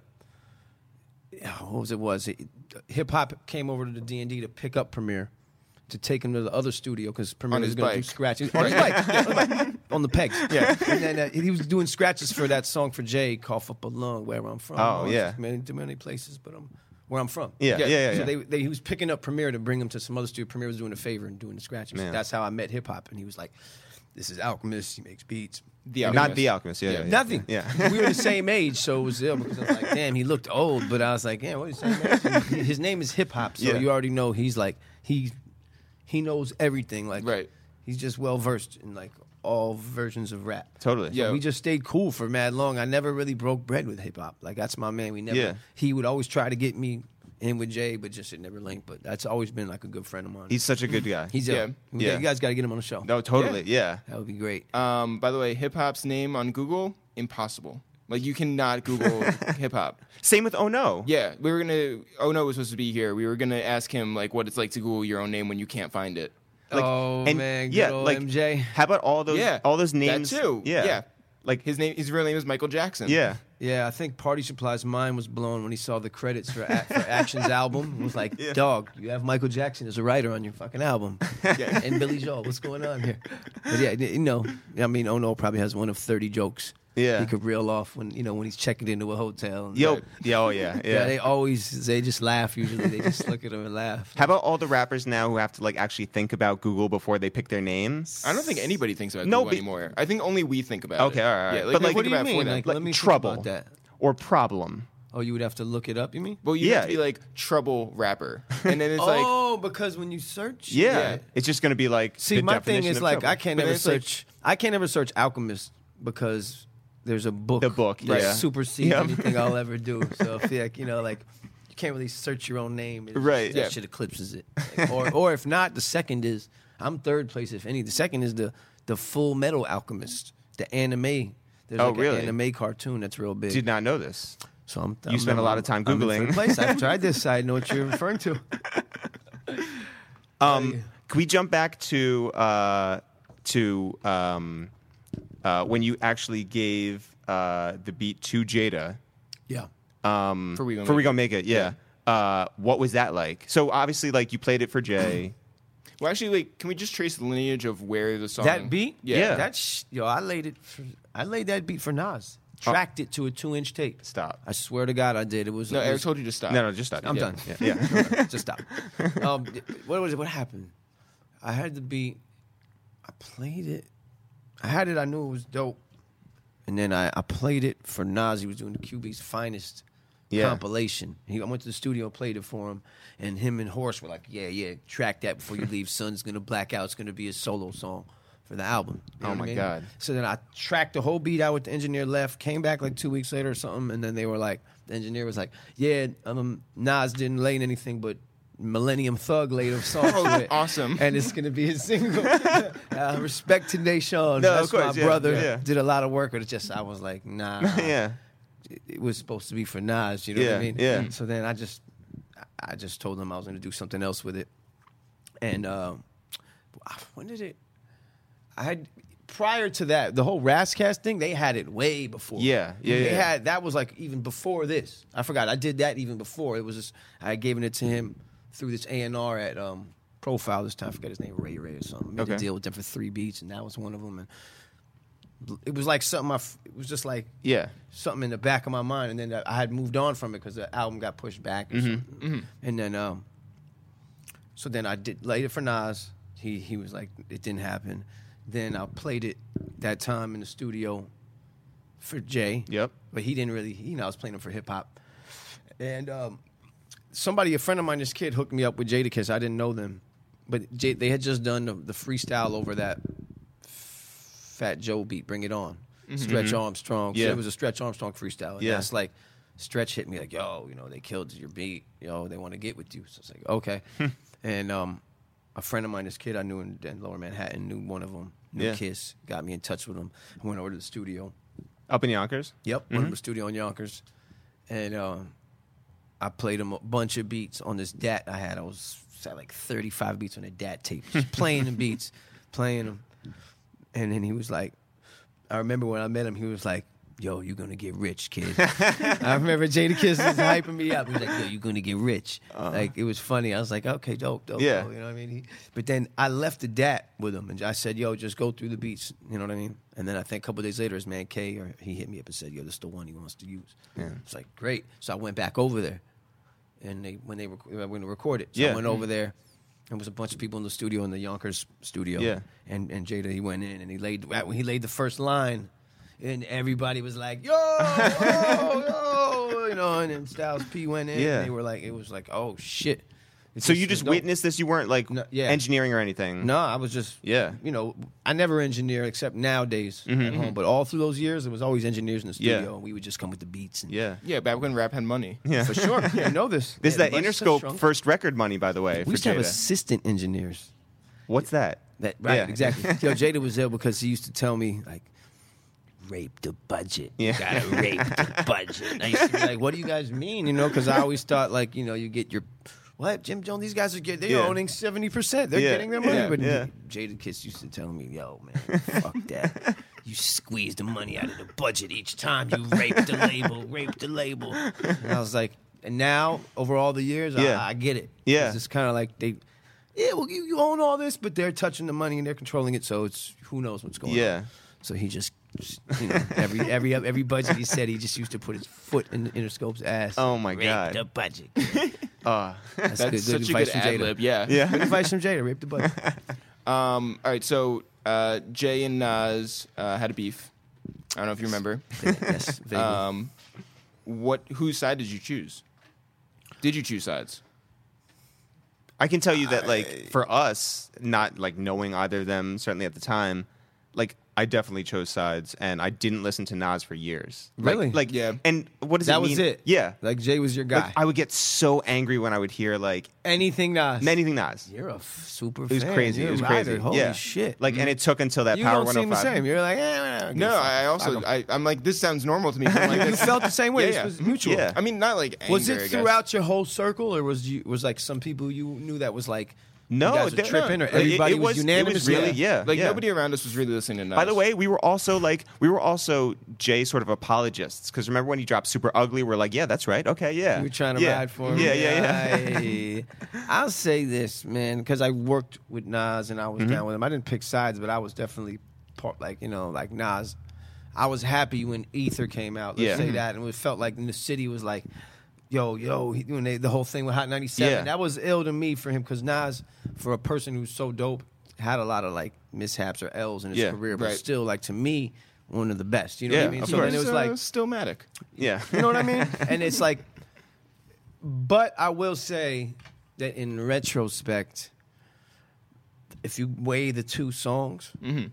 yeah, what was it? Was it hip hop came over to the D and D to pick up Premiere to take him to the other studio because Premiere On was his going to do bike. scratches on his bike, yeah, on, the bike, on the pegs. Yeah. And then uh, he was doing scratches for that song for Jay, "Cough Up a Lung," where I'm from. Oh, it's yeah. just many, too many places, but I'm where I'm from. Yeah, yeah, Yeah. yeah. yeah, So they, they, he was picking up Premiere to bring him to some other studio. Premiere was doing a favor and doing the scratches. Man. That's how I met hip hop, and he was like, "This is Alchemist. He makes beats." The Not Alchemist. the Alchemist. Yeah, Yeah. yeah, yeah. Nothing. Yeah. We were the same age, so it was ill because I was like, damn, he looked old, but I was like, damn, what is the same age? His name is Hip Hop, so Yeah. you already know he's like he he knows everything. Like Right. he's just well versed in like all versions of rap. Totally. Yeah. We just stayed cool for mad long. I never really broke bread with hip hop. Like that's my man. We never. Yeah. He would always try to get me in with Jay, but just it never linked. But that's always been like a good friend of mine. He's such a good guy. He's Yeah. yeah. Yeah. You guys got to get him on the show. no, totally. Yeah. That would be great. Um, by the way, hip hop's name on Google, impossible. Like you cannot Google hip hop. Same with Oh No. Yeah, we were gonna. Oh no, was supposed to be here. We were gonna ask him like what it's like to Google your own name when you can't find it. Like, oh and- man, good yeah, old like M J. How about all those Yeah, all those that names too. Yeah. Yeah. Like His name, his real name is Michael Jackson. yeah. Yeah, I think Party Supply's mind was blown when he saw the credits for, a- for Action's album. It was like, Yeah. dog, you have Michael Jackson as a writer on your fucking album. Yeah. And Billy Joel, what's going on here? But yeah, you know, I mean, Ono probably has one of thirty jokes Yeah. he could reel off when, you know, when he's checking into a hotel. And Yo. Right. Yeah. Oh yeah. yeah, Yeah. they always, they just laugh usually. They just look at him and laugh. How about all the rappers now who have to like actually think about Google before they pick their names? I don't think anybody thinks about No, Google but- anymore. I think only we think about Okay, it. all right, all right. Yeah, like, But, we like, think what do you about it for mean? them. Like, Like let me think trouble about that. or problem. Oh, you would have to look it up, you mean? well, you Yeah. have to be like trouble rapper, and then it's like oh, because when you search, Yeah. Yeah. It's just going to be like. See, the my thing definition is of like trouble. I can't But ever it's like- search. I can't ever search Alchemist because there's a book. The book, that yeah. supersedes Yep. anything I'll ever do. So if like, you know, like you can't really search your own name. It's- Right. That Yeah. shit eclipses it. Like, or or if not, the second is I'm third place if any. The second is the the Full Metal Alchemist, the anime. There's Oh, like really? an anime cartoon that's real big. Did not know this. So I'm, You I'm spend a lot of time I'm in Googling. third place. I've tried this. I know what you're referring to. Um, yeah. can we jump back to uh, to um, uh, when you actually gave uh, the beat to Jada Yeah. um, For We Gon' for Make we It. gonna make it? Yeah. Uh, what was that like? So obviously, like you played it for Jay. well, actually, like, can we just trace the lineage of where the song That beat? Yeah. Yeah. That's yo, I laid it for, I laid that beat for Nas. Tracked it to a two inch tape. Stop. I swear to God I did. It was No, it Eric was- told you to stop. No, no, just stop. I'm yeah. done. Yeah. yeah. just stop. Um, what was it? What happened? I had the beat. I played it. I had it. I knew it was dope. And then I, I played it for Nas. He was doing the Q B's finest Yeah. compilation. He, I went to the studio, played it for him, and him and Horse were like, "Yeah, yeah, track that before you leave. Son's gonna black out. It's gonna be a solo song for the album." You know Oh, what my I mean? God. So then I tracked the whole beat out with the engineer. Left, came back like two weeks later or something, and then they were like, the engineer was like, "Yeah, um, Nas didn't lay in anything, but Millennium Thug later song to it. Awesome. And it's gonna be a single. uh, respect to Nation. No, That's of course, my yeah, brother. yeah. Did a lot of work, but it just I was like, nah. yeah. It, it was supposed to be for Nas. You know Yeah, what I mean? yeah. So then I just, I just told him I was gonna do something else with it. And um, when did it? I had. Prior to that, the whole Rascast thing, they had it way before. Yeah, yeah, They yeah. had that was like even before this. I forgot. I did that even before. It was just I had given it to him through this A and R at um, Profile this time. I forget his name, Ray Ray or something. Made Okay. a deal with them for three beats, and that was one of them. And it was like something. I f- it was just like Yeah. something in the back of my mind, and then I had moved on from it because the album got pushed back. Or something. Mm-hmm. And then, um, so then I did laid it for Nas. He he was like, it didn't happen. Then I played it that time in the studio for Jay. Yep. But he didn't really, you know, I was playing him for hip hop. And um, somebody, a friend of mine, this kid, hooked me up with Jadakiss. I didn't know them. But Jay, they had just done the, the freestyle over that Fat Joe beat, Bring It On. Stretch Armstrong. So Yeah. it was a Stretch Armstrong freestyle. And Yeah. that's like, Stretch hit me like, yo, you know, they killed your beat. Yo, they want to get with you. So it's like, okay. and um, a friend of mine, this kid I knew in, in Lower Manhattan, knew one of them, knew Yeah. Kiss, got me in touch with him. I went over to the studio. Up in Yonkers? Yep, went to the studio in Yonkers. And um, I played him a bunch of beats on this D A T I had. I was had like thirty-five beats on a D A T tape, just playing the beats, playing them. And then he was like, I remember when I met him, he was like, yo, you're going to get rich, kid. I remember Jadakiss was hyping me up. He was like, yo, you're going to get rich. Uh, like, it was funny. I was like, okay, dope, dope. Yeah. dope, you know what I mean? He, but then I left the D A T with him, and I said, yo, just go through the beats. You know what I mean? And then I think a couple days later, his man K, or he hit me up and said, yo, this is the one he wants to use. Yeah. It's like, great. So I went back over there, and they when they rec- when they recorded. So Yeah. I went over there. There was a bunch of people in the studio, in the Yonkers studio. Yeah. And and Jada, he went in and he laid when he laid the first line, and everybody was like, "Yo, yo, yo," you know. And then Styles P went in. Yeah. And they were like, it was like, "Oh shit." It So you was just dope. witnessed this? You weren't like No, yeah. engineering or anything? No, I was just Yeah. You know, I never engineer except nowadays at home. But all through those years, there was always engineers in the Yeah. studio. And we would just come with the beats. And Yeah. Yeah, back when rap had money. Yeah. For sure, you know this. This is Yeah, that the budget's so Interscope strong. first record money, by the way. We for used to have Jada. assistant engineers. What's that? That right, Yeah. exactly. Yo, Jada was there because he used to tell me like, "Rape the budget. Yeah. You gotta rape the budget." And I used to be like, "What do you guys mean?" You know, because I always thought like, you know, you get your what Jim Jones. These guys are getting they're Yeah. owning seventy percent. They're Yeah. getting their money. Yeah. But Yeah. Jadakiss used to tell me, "Yo, man, fuck that. You squeeze the money out of the budget each time you rape the label, rape the label." And I was like, and now over all the years, Yeah. I, I get it. Yeah. It's just kind of like they. Yeah, well, you, you own all this, but they're touching the money and they're controlling it, so it's who knows what's going Yeah. on. So he just, you know, every every every budget he said, he just used to put his foot in the Interscope's ass. Oh, my Rape God. the budget. Uh, That's, That's good, good such a advice good from ad Jada. lib. Yeah. yeah. Good advice from Jada. Rape the budget. Um, all right, so uh, Jay and Nas uh, had a beef. I don't know if you remember. Yes, vaguely. Um, what? Whose side did you choose? Did you choose sides? I can tell you that, like, for us, not like knowing either of them, certainly at the time, like, I definitely chose sides, and I didn't listen to Nas for years. Like- Really? Like, Yeah. And what does that it mean? was it. Yeah. Like Jay was your guy. Like, I would get so angry when I would hear like Anything Nas. anything Nas. You're a f- super It was fan. crazy. You're it was a rider. crazy. Holy yeah. shit. Like, and it took until that you Power don't seem the one oh five. same. You're like, eh, No, I also I, I'm like this sounds normal to me. I'm like, you this- felt the same way. Yeah, This yeah. was mutual. Yeah. I mean, not like anger, Was I it guess. throughout your whole circle, or was you was like some people you knew that was like No, you guys were there- tripping, or it- everybody it was, was- it unanimous? was really- yeah. Like nobody around us was really listening to Nas. By the way, we were also like we were also Jay sort of apologists because remember when he dropped Super Ugly, we're like, yeah, that's right, okay, yeah. You were trying to yeah. ride for him. Yeah, yeah, yeah. yeah. I'll say this, man, because I worked with Nas and I was Mm-hmm. down with him. I didn't pick sides, but I was definitely part, like you know, like Nas. I was happy when Ether came out. Let's Yeah. say that, and it felt like in the city was like, yo, yo, he, when they, the whole thing with Hot ninety-seven. Yeah. That was ill to me for him because Nas, for a person who's so dope, had a lot of like mishaps or L's in his Yeah, career, but right. still, like to me, one of the best. You know Yeah, what I mean? of So then course. it was uh, like, Stillmatic. Yeah. you know what I mean? And it's like, but I will say that in retrospect, if you weigh the two songs,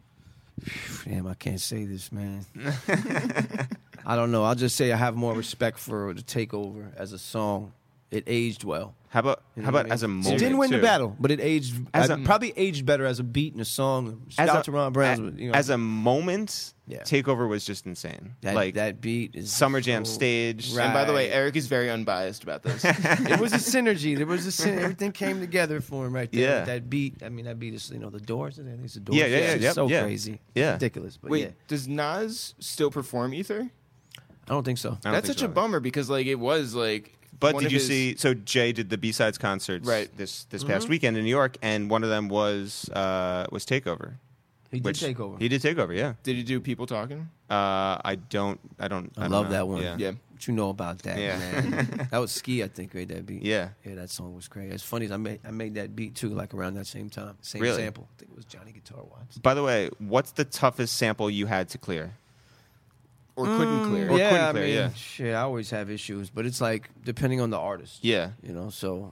damn, I can't say this, man. I don't know. I'll just say I have more respect for The Takeover as a song it aged well. How about You know how what about I mean? as a moment? It didn't win too? the battle, but it aged. As uh, a- probably aged better as a beat and a song. Shout As out a, to Ron Browns. a- but, you know, as a moment, Yeah. Takeover was just insane. that, like that beat is Summer Jam so- stage. Right. And by the way, Eric is very unbiased about this. It was a synergy. There was a syn- everything came together for him right there. Yeah. With that beat. I mean, that beat is you know the Doors. I think it's the Doors. Yeah, yeah, yeah, It's yep, so yeah. crazy. Yeah. It's ridiculous. But Wait, yeah, does Nas still perform Ether? I don't think so. I don't That's think such a so. bummer because like it was like. But one did of you his- see? So Jay did the B sides concerts Right. this this Mm-hmm. past weekend in New York, and one of them was uh, was Takeover. He did which- take over. He did Takeover. Yeah. Did he do people talking? Uh, I don't. I don't. I don't love know. that one. Yeah. Yeah. What you know about that, Yeah. man? That was Ski, I think, right? That beat. Yeah. Yeah, that song was great. It's funny. I made I made that beat too, like around that same time, same Really? sample. I think it was Johnny Guitar Watts. By the way, what's the toughest sample you had to clear? Or couldn't clear? Or yeah, couldn't I clear, mean, yeah. shit, I always have issues, but it's like depending on the artist. Yeah. You know, so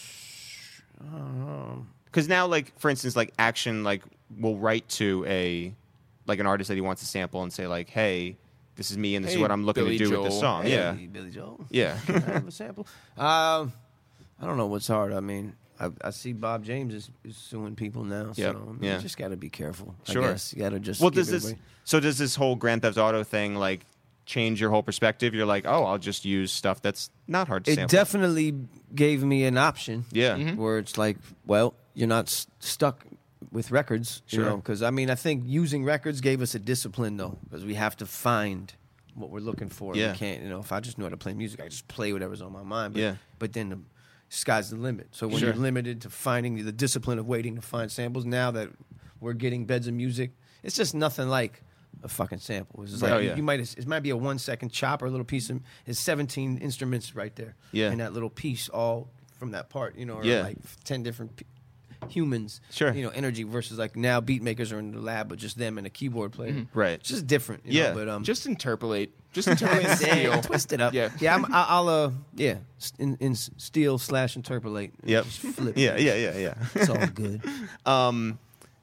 I don't know. Because now, like for instance, like Action, like will write to a like an artist that he wants to sample and say like, "Hey, this is me, and this Hey, is what I'm looking Billy to do with this Joel. song." Hey, Yeah. Billy Joel. Yeah. Can I have a sample? Um, I don't know what's hard. I mean, I, I see Bob James is, is suing people now. Yep, So I mean, yeah. you just got to be careful. Sure. I guess. You got to just. Well, give does this everybody- so does this whole Grand Theft Auto thing like change your whole perspective? You're like, oh, I'll just use stuff that's not hard to It sample. definitely gave me an option. Yeah. Mhm. Where it's like, well, you're not s- stuck with records, you Sure. know? Because I mean, I think using records gave us a discipline though, because we have to find what we're looking for. Yeah. We can't, you know, if I just knew how to play music, I just play whatever's on my mind. But, Yeah. But then the sky's the limit. So when Sure. you're limited to finding the discipline of waiting to find samples, now that we're getting beds of music, it's just nothing like a fucking sample. It's just like Oh, you, yeah. you might it might be a one second chop or a little piece of it's seventeen instruments right there. Yeah. And that little piece all from that part, you know, or Yeah. like ten different p- humans. Sure. You know, energy versus like now beat makers are in the lab, but just them and a keyboard player. Right. It's just different. You Yeah. Know? But um, Just interpolate. Just interpolate and yeah, steal. twist it up. Yeah. Yeah. I'm, I- I'll uh, yeah, s- in, in s- steal slash interpolate. Yep. Just flip. Yeah. it. Yeah. Yeah. Yeah. It's all good. Um,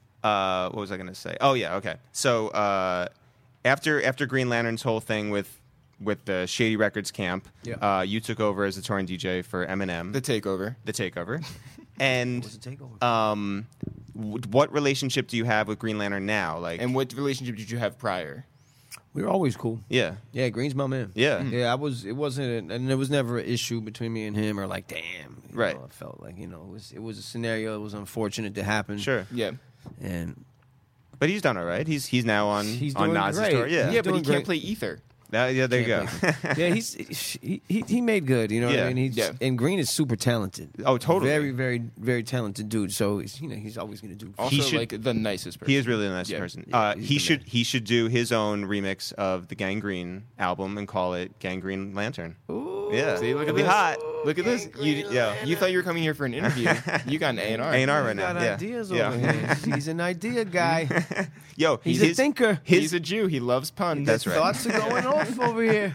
uh, what was I going to say? Oh yeah, okay. So uh, after after Green Lantern's whole thing with with the Shady Records camp, Yeah. uh, you took over as a touring D J for Eminem, The takeover. the Takeover, and What's the takeover? um, w- what relationship do you have with Green Lantern now? Like, And what relationship did you have prior? We were always cool. yeah, Yeah, Green's my man. yeah, Yeah, I was. It wasn't, and there was never an issue between me and him, or like, damn. you Right. know, I felt like you know, it was. It was a scenario. It was unfortunate to happen. sure. Yeah. And But he's done all right. He's he's now on He's on doing Nas's great. tour. Yeah, Yeah, but he doing can't great. play Ether. That- yeah. There you go. Can't yeah, he's he, he he made good. You know what Yeah. I mean? He's, Yeah. And Green is super talented. Oh, totally. Very, very, very talented dude. So he's, you know, he's always going to do. Also, He should- like the nicest person. He is really a nice Yeah. person. Yeah, uh, he's he the should man. he should do his own remix of the Gangrene album and call it Gangrene Lantern. Ooh. Yeah, See, look at It'd be this. hot. Look at this. You, Yeah. you thought you were coming here for an interview. You got an A and R. A and R He's right now. got Yeah. ideas yeah. over here. He's, he's an idea guy. Yo, He's his, a thinker. His, He's a Jew. He loves puns. That's right. Thoughts are going off over here.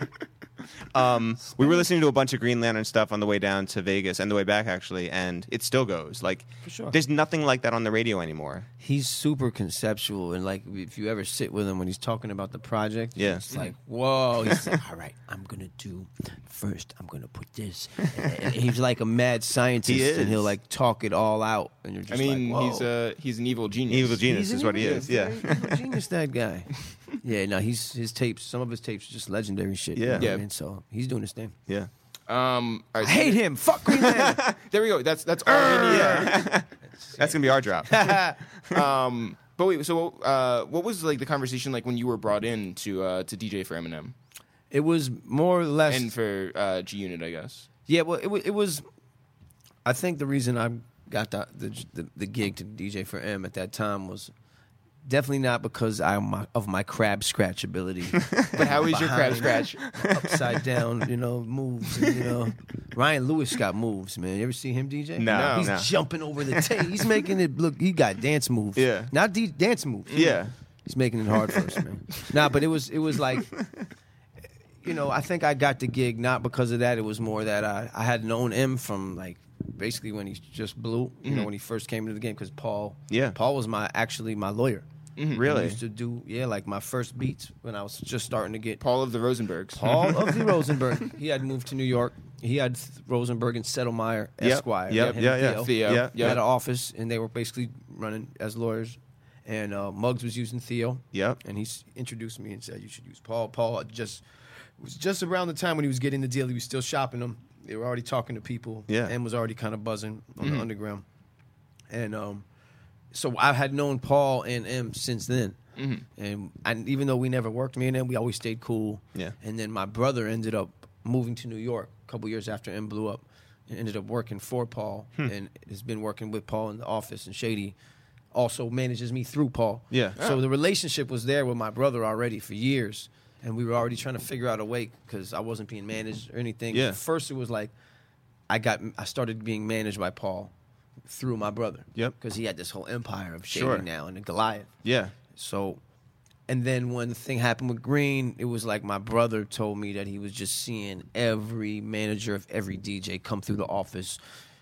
Um, we were listening to a bunch of Green Lantern stuff on the way down to Vegas and the way back actually, and it still goes. Like, For sure. there's nothing like that on the radio anymore. He's super conceptual, and like if you ever sit with him when he's talking about the project, Yeah. it's like whoa. He's like, all right, I'm gonna do first. I'm gonna put this. And he's like a mad scientist, He is. and he'll like talk it all out, and you're I just mean, like, whoa. he's a he's an evil genius. Evil genius He's is an what he evil- is. Yeah. very evil genius, that guy. Yeah, no, he's his tapes. Some of his tapes are just legendary shit. you Yeah. know what I Yeah. mean? So he's doing his thing. Yeah. Um, all right, I hate him. Fuck Green Lantern. There we go. That's that's all we need. That's gonna be our drop. Um, but wait, so uh, what was like the conversation like when you were brought in to uh, to D J for Eminem It was more or less. and for uh, G Unit, I guess. Yeah, well, it, wa- it was. I think the reason I got the, the the the gig to D J for M at that time was definitely not because I my, of my crab scratch ability. But how is your crab Behind, scratch? upside down, you know, moves. And, you know, Ryan Lewis got moves, man. You ever see him D J? No, he's no. jumping over the tape. He's making it look. He got dance moves. Yeah. not D- dance moves. Yeah. He's making it hard for us, man. Nah, but it was it was like, you know, I think I got the gig not because of that. It was more that I, I had known him from like basically when he just blew, you know, when he first came into the game because Paul, Yeah. Paul was my actually my lawyer. Mm-hmm. Really? I used to do, yeah, like my first beats when I was just starting to get Paul of the Rosenbergs. Paul of the Rosenberg. He had moved to New York. He had Rosenberg and Settlemeyer, Yep, Esquire. yep, him yeah, and yeah. Theo, Theo. Yeah, yeah. had an office, and they were basically running as lawyers. And uh, Muggs was using Theo. Yep. And he s- introduced me and said, you should use Paul. Paul had just it was just around the time when he was getting the deal. He was still shopping them. They were already talking to people. Yeah. And was already kind of buzzing on Mm-hmm. the underground. And um, so I had known Paul and M since then. Mm-hmm. And I, even though we never worked, me and M, we always stayed cool. Yeah. And then my brother ended up moving to New York a couple years after M blew up, and ended up working for Paul, Hmm. and has been working with Paul in the office. And Shady also manages me through Paul. Yeah. So the relationship was there with my brother already for years, and we were already trying to figure out a way because I wasn't being managed or anything. Yeah. First, it was like I got I started being managed by Paul through my brother. Yep. Because he had this whole empire of Shady Sure. now and Goliath. Yeah. So, and then when the thing happened with Green, it was like my brother told me that he was just seeing every manager of every D J come through the office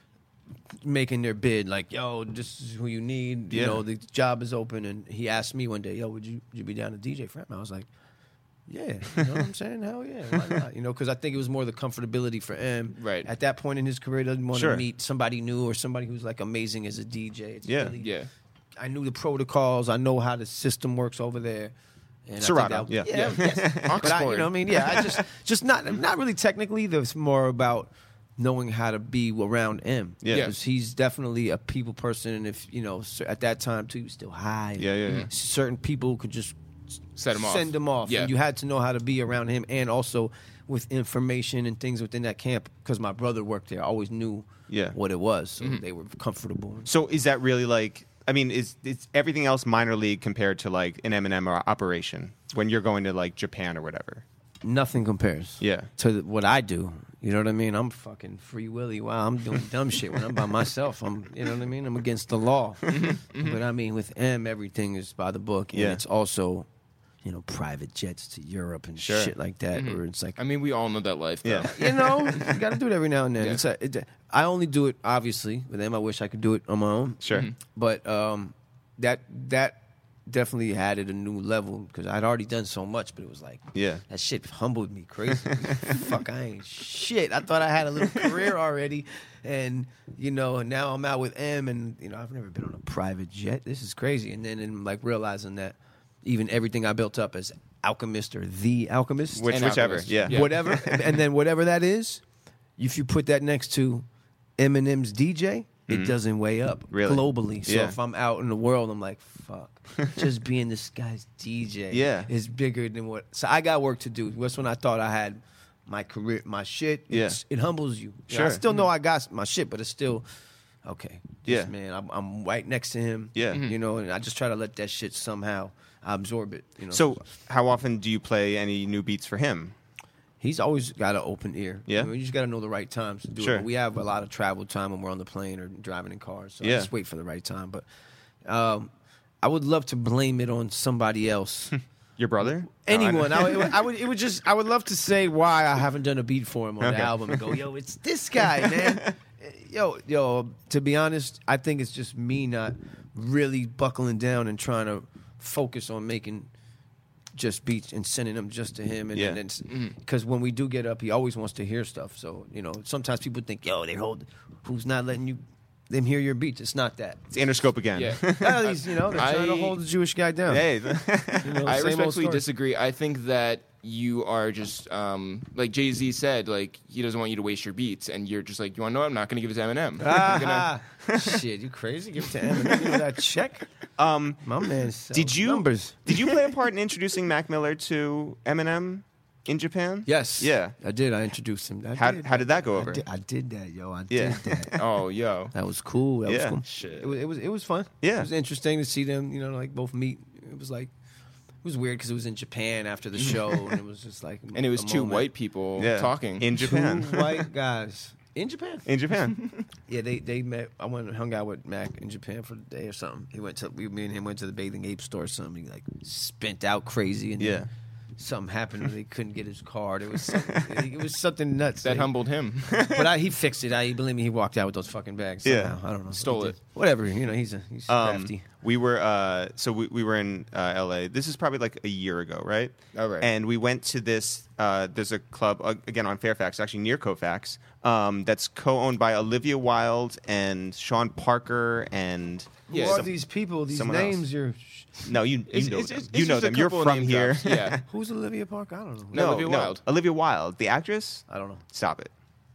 making their bid, like, yo, this is who you need. You Yeah. know, the job is open. And he asked me one day, yo, would you, would you be down to D J for him? I was like, yeah, you know what I'm saying? Hell yeah, why not? You know, because I think it was more the comfortability for him. Right. At that point in his career, doesn't want Sure. to meet somebody new or somebody who's like amazing as a D J. It's Yeah. really, Yeah. I knew the protocols. I know how the system works over there. And I think Serato, that- yeah. yeah, yes. But I, you know what I mean? Yeah, I just, just not, not really technically. There's more about knowing how to be around him. Yeah. Because he's definitely a people person, and if you know, cer- at that time too, he was still high. Yeah, yeah, yeah. Certain people could just Set him off. send him off. Yeah. And you had to know how to be around him, and also with information and things within that camp. Because my brother worked there, I always knew Yeah. what it was, so Mm-hmm. they were comfortable. So is that really like? I mean, is it's everything else minor league compared to like an Eminem or operation when you're going to like Japan or whatever? Nothing compares. Yeah. To what I do. You know what I mean? I'm fucking free willy. Wow, I'm doing dumb shit when I'm by myself. I'm, you know what I mean? I'm against the law. But I mean, with M, everything is by the book, and Yeah. it's also, you know, private jets to Europe and Sure. shit like that. Where it's like, I mean, we all know that life, though. Yeah. you know, you got to do it every now and then. Yeah. It's a, it, I only do it obviously with them. I wish I could do it on my own. Sure. But um, that that definitely added a new level because I'd already done so much, but it was like, Yeah. that shit humbled me crazy. Fuck, I ain't shit. I thought I had a little career already, and you know, and now I'm out with M, and you know, I've never been on a private jet. This is crazy. And then and like realizing that even everything I built up as Alchemist or the Alchemist, Which, And whichever. Alchemist. Yeah. Yeah. whatever, and then whatever that is, if you put that next to Eminem's D J, it doesn't weigh up Mm-hmm. Really? globally. So Yeah. if I'm out in the world, I'm like, fuck, just being this guy's D J Yeah. is bigger than what. So I got work to do. That's when I thought I had my career, my shit. Yeah. It's, it humbles you. You know, Sure. I still know I got my shit, but it's still okay. This Yeah. man, I'm, I'm right next to him. Yeah. you know, and I just try to let that shit somehow absorb it. You know, So how often do you play any new beats for him? he's always got an open ear. Yeah. I mean, you just got to know the right times to do Sure. it. But we have a lot of travel time when we're on the plane or driving in cars, so Yeah. I just wait for the right time. But um, I would love to blame it on somebody else, Your brother? anyone. I, would, I would. It would just. I would love to say why I haven't done a beat for him on Okay. the album and go, yo, it's this guy, man. Yo, yo. To be honest, I think it's just me not really buckling down and trying to focus on making just beats and sending them just to him. And Yeah. because when we do get up, he always wants to hear stuff. So you know, sometimes people think, yo, they hold. Who's not letting you them hear your beats? It's not that. It's Interscope again. Yeah. At least, you know, they're trying to I- hold the Jewish guy down. Hey. You know, I same old respectfully story. disagree. I think that you are just um, like Jay-Z said, like he doesn't want you to waste your beats, and you're just like, you want to know? I'm not going to give it to Eminem. I'm gonna- Ah, shit, you crazy? Give it to Eminem. Give me that check. um, My man sells did you numbers? did you play a part in introducing Mac Miller to Eminem in Japan? Yes. Yeah. I did. I introduced him. I How did. how did that go over? I did, I did that, yo. I Yeah. did that. Oh, yo. That was cool. That Yeah. was cool. Shit. It was, it was it was fun. Yeah. It was interesting to see them, you know, like both meet. It was like it was weird because it was in Japan after the show, and it was just like And it was a two moment. white people Yeah. talking. in Two Japan. white guys in Japan. In Japan. Yeah, they they met. I went and hung out with Mac in Japan for the day or something. He went to we me and him went to the Bathing Ape store or something. He like spent out crazy and Yeah. then something happened and he couldn't get his card. It was something, it was something nuts. that He- humbled him. But I, he fixed it. I believe me. He walked out with those fucking bags. Yeah. Somehow. I don't know. Stole He it. Whatever, you know, he's a he's Um, crafty. we were uh, so we, we were in uh, L A. This is probably like a year ago, right? Oh, right. And we went to this. Uh, there's a club uh, again on Fairfax, actually near Colfax, um, that's co-owned by Olivia Wilde and Sean Parker and Who yeah, are some- these people? These someone names else. you're. no, you you It's- know it's them. just- you it's know just a them. You're couple of from name here. drops, yeah. Who's Olivia Parker? I don't know. No, Olivia Wilde. Olivia Wilde, the actress. I don't know. Stop it.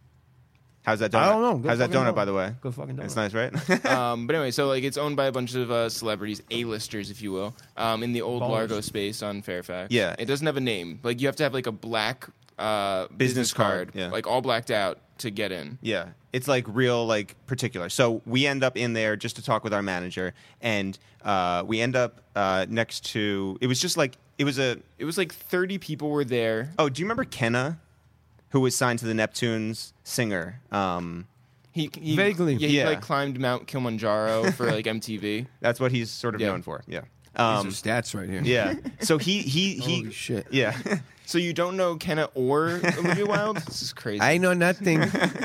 How's that donut? I don't know. Good How's that fucking donut, by the way? Good fucking donut. It's nice, right? um, but anyway, so like it's owned by a bunch of uh, celebrities, A-listers, if you will, um, in the old Ballers. Largo space on Fairfax. Yeah. It doesn't have a name. Like you have to have like a black uh, business, Business card, card, yeah. like all blacked out to get in. Yeah, it's like real, like particular. So we end up in there just to talk with our manager, and uh, we end up uh, next to. It was just like it was a. It was like thirty people were there. Oh, do you remember Kenna, who was signed to the Neptunes singer? Um, He, he Vaguely. yeah, he Yeah. like climbed Mount Kilimanjaro for like M T V. that's what he's sort of Yeah. known for. Yeah. Um, These are stats right here. yeah. So he he he. Holy shit. Yeah. So you don't know Kenna or Olivia Wilde? This is crazy. I know nothing.